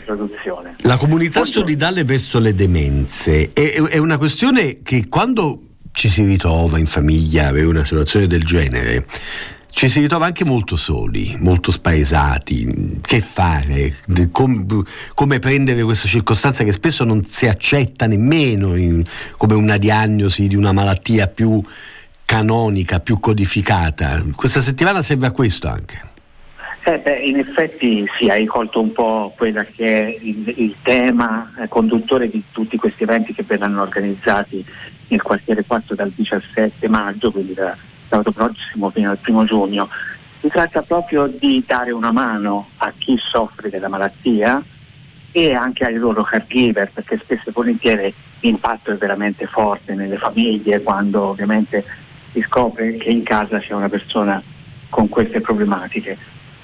[SPEAKER 18] La comunità buongiorno. solidale verso le demenze è, è una questione che, quando ci si ritrova in famiglia avere una situazione del genere, ci si ritrova anche molto soli, molto spaesati. Che fare? Com- come prendere questa circostanza che spesso non si accetta nemmeno in, come una diagnosi di una malattia più canonica, più codificata? Questa settimana serve a questo anche.
[SPEAKER 20] Eh beh, in effetti sì, hai colto un po' quella che è il, il tema eh, conduttore di tutti questi eventi che verranno organizzati nel quartiere quattro dal diciassette maggio, quindi da sabato prossimo fino al primo giugno. Si tratta proprio di dare una mano a chi soffre della malattia e anche ai loro caregiver, perché spesso e volentieri l'impatto è veramente forte nelle famiglie quando ovviamente si scopre che in casa c'è una persona con queste problematiche.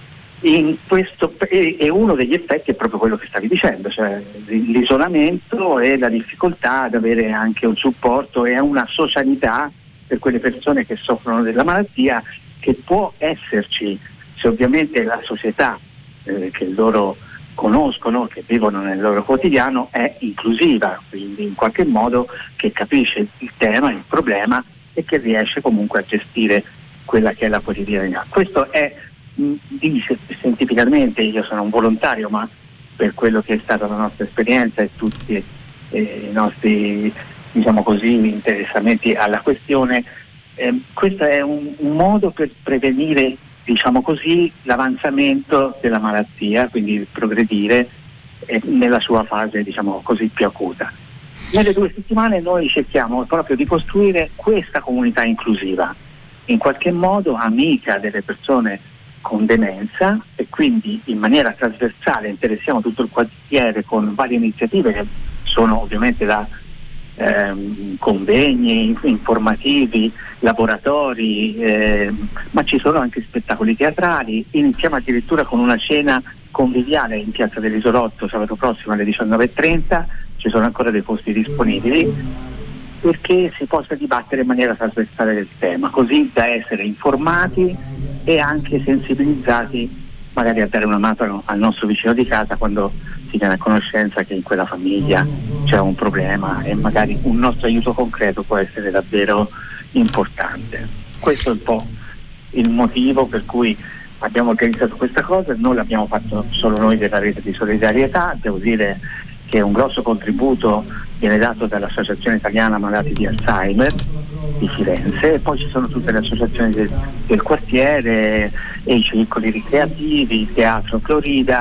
[SPEAKER 20] In questo, e uno degli effetti è proprio quello che stavi dicendo, cioè l'isolamento e la difficoltà ad avere anche un supporto e una socialità per quelle persone che soffrono della malattia, che può esserci se ovviamente la società eh, che loro conoscono, che vivono nel loro quotidiano, è inclusiva, quindi in qualche modo che capisce il tema, il problema, e che riesce comunque a gestire quella che è la quotidianità. Questo è, mh, dice scientificamente, io sono un volontario, ma per quello che è stata la nostra esperienza e tutti eh, i nostri, diciamo così, interessamenti alla questione, eh, questo è un, un modo per prevenire, diciamo così, l'avanzamento della malattia, quindi il progredire eh, nella sua fase, diciamo così, più acuta. Nelle due settimane noi cerchiamo proprio di costruire questa comunità inclusiva, in qualche modo amica delle persone con demenza, e quindi in maniera trasversale interessiamo tutto il quartiere con varie iniziative che sono ovviamente da ehm, convegni informativi, laboratori, eh, ma ci sono anche spettacoli teatrali. Iniziamo addirittura con una cena conviviale in Piazza dell'Isolotto sabato prossimo alle diciannove e trenta. Ci sono ancora dei posti disponibili perché si possa dibattere in maniera trasversale del tema, così da essere informati e anche sensibilizzati magari a dare una mano al nostro vicino di casa quando si viene a conoscenza che in quella famiglia c'è un problema e magari un nostro aiuto concreto può essere davvero importante. Questo è un po' il motivo per cui abbiamo organizzato questa cosa. Non l'abbiamo fatto solo noi della rete di solidarietà, devo dire che un grosso contributo viene dato dall'Associazione Italiana Malati di Alzheimer di Firenze, e poi ci sono tutte le associazioni del, del quartiere e i circoli ricreativi, il Teatro Florida.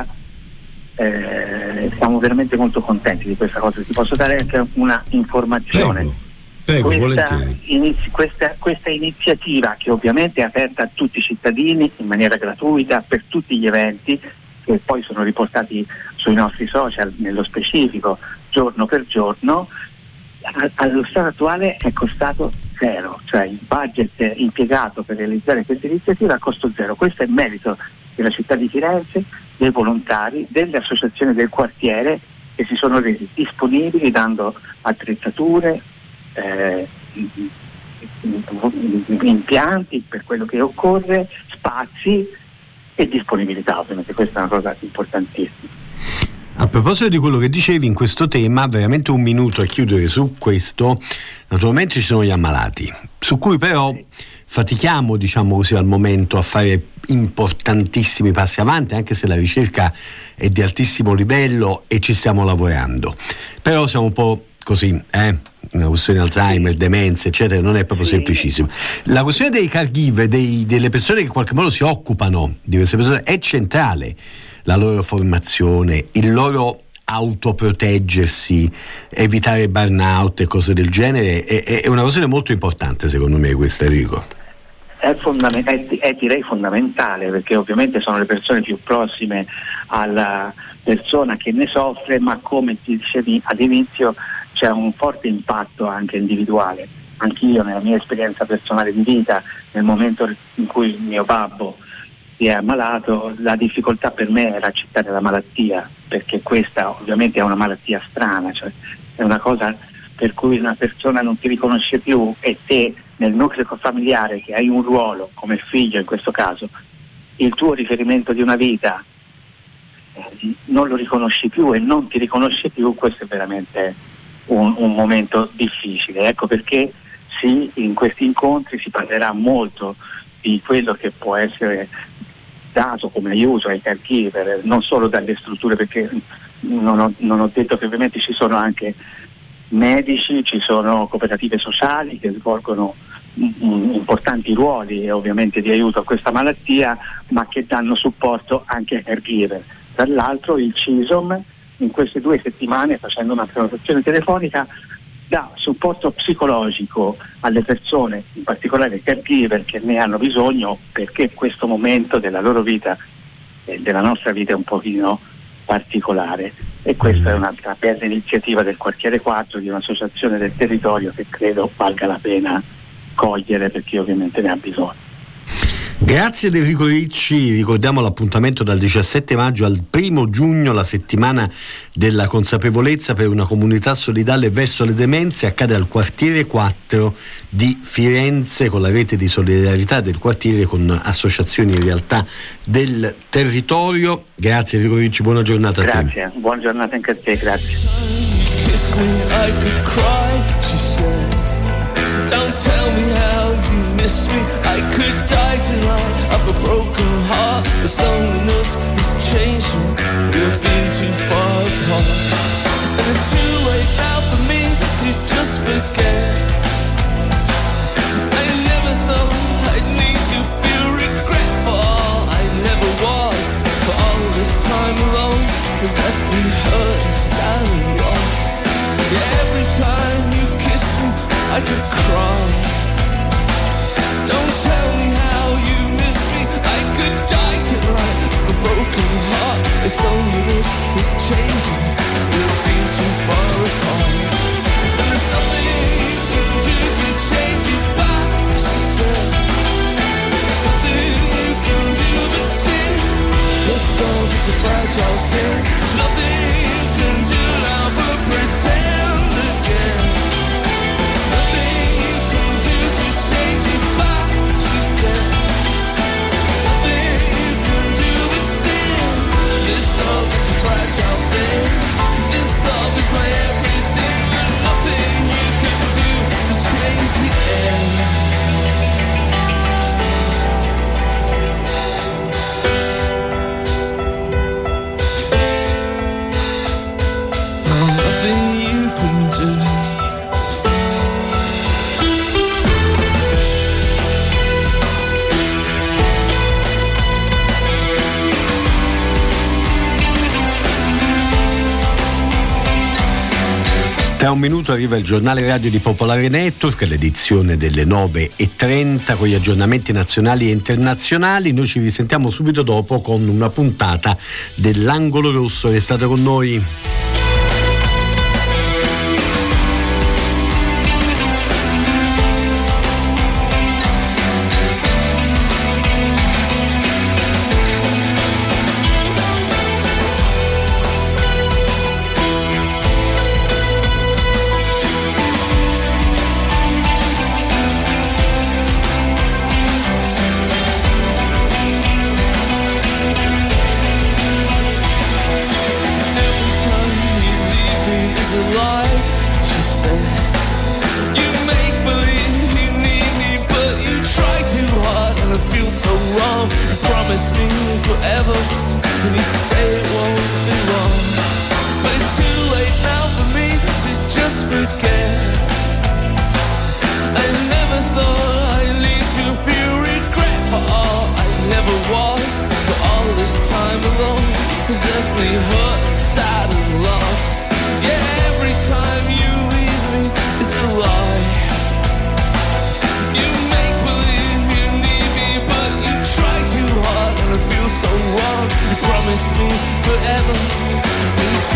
[SPEAKER 20] Eh, siamo veramente molto contenti di questa cosa. Ti posso dare anche una informazione.
[SPEAKER 18] Prego, prego,
[SPEAKER 20] questa, inizi, questa, questa iniziativa, che ovviamente è aperta a tutti i cittadini in maniera gratuita per tutti gli eventi, che poi sono riportati sui nostri social nello specifico giorno per giorno, allo stato attuale è costato zero, cioè il budget impiegato per realizzare questa iniziativa a costo zero. Questo è merito della città di Firenze, dei volontari, delle associazioni del quartiere che si sono resi disponibili dando attrezzature, eh, impianti per quello che occorre, spazi e disponibilità, ovviamente questa è una cosa importantissima.
[SPEAKER 18] A proposito di quello che dicevi in questo tema, veramente un minuto a chiudere su questo. Naturalmente ci sono gli ammalati, su cui però fatichiamo, diciamo così, al momento a fare importantissimi passi avanti, anche se la ricerca è di altissimo livello e ci stiamo lavorando. Però siamo un po' così, eh? Una questione Alzheimer, demenze, eccetera, non è proprio semplicissimo. La questione dei caregiver, dei, delle persone che in qualche modo si occupano di queste persone, è centrale. La loro formazione, il loro autoproteggersi, evitare burnout e cose del genere, è, è una questione molto importante, secondo me, questa, Enrico.
[SPEAKER 20] È, fondament- è, è direi fondamentale, perché ovviamente sono le persone più prossime alla persona che ne soffre, ma come ti dicevi all'inizio c'è un forte impatto anche individuale. Anch'io nella mia esperienza personale di vita, nel momento in cui mio babbo si è ammalato, la difficoltà per me era accettare la malattia, perché questa ovviamente è una malattia strana, cioè è una cosa per cui una persona non ti riconosce più, e te nel nucleo familiare, che hai un ruolo come figlio in questo caso, il tuo riferimento di una vita eh, non lo riconosci più e non ti riconosce più. Questo è veramente un, un momento difficile. Ecco perché sì, in questi incontri si parlerà molto di quello che può essere dato come aiuto ai caregiver, non solo dalle strutture, perché non ho, non ho detto che ovviamente ci sono anche medici, ci sono cooperative sociali che svolgono um, importanti ruoli ovviamente di aiuto a questa malattia, ma che danno supporto anche ai caregiver. Tra l'altro il C I S O M in queste due settimane, facendo una prenotazione telefonica, dà supporto psicologico alle persone, in particolare ai caregiver che ne hanno bisogno, perché questo momento della loro vita e della nostra vita è un pochino particolare, e questa è un'altra bella iniziativa del quartiere quattro, di un'associazione del territorio che credo valga la pena cogliere, perché ovviamente ne ha bisogno.
[SPEAKER 18] Grazie ad Enrico Ricci. Ricordiamo l'appuntamento dal diciassette maggio al primo giugno, la settimana della consapevolezza per una comunità solidale verso le demenze. Accade al quartiere quattro di Firenze, con la rete di solidarietà del quartiere, con associazioni in realtà del territorio. Grazie Enrico Ricci, buona giornata a te.
[SPEAKER 20] Grazie, buona giornata anche a te, grazie.
[SPEAKER 9] Don't tell me how you miss me. I could die tonight of a broken heart. The loneliness has changed me. We've been too far apart, and it's too late now for me to just forget. I never thought I'd need to feel regret for all I never was. For all this time alone has left me hurt and sad and lost. Yeah, every time you kiss me I could cry. Don't tell me how you miss me. I could die tonight. A broken heart. It's loneliness is changing. We've been too far apart, and there's nothing you can do to change it back. She said, nothing you can do but sin. This love is a fragile thing. Nothing you can do now but pretend again.
[SPEAKER 18] Tra un minuto arriva il giornale radio di Popolare Network, l'edizione delle nove e trenta con gli aggiornamenti nazionali e internazionali. Noi ci risentiamo subito dopo con una puntata dell'Angolo Rosso. Restate con noi.
[SPEAKER 9] wrong. You promised me forever, and you say it won't be wrong. But it's too late now for me to just forget. I never thought I'd lead to feel regret for all I never was. But all this time alone has left me hurt, sad and lost. Yeah, every time you leave me, it's a lie. You make believe you need me, but you try too hard, and I feel so wrong. You promised me forever, and you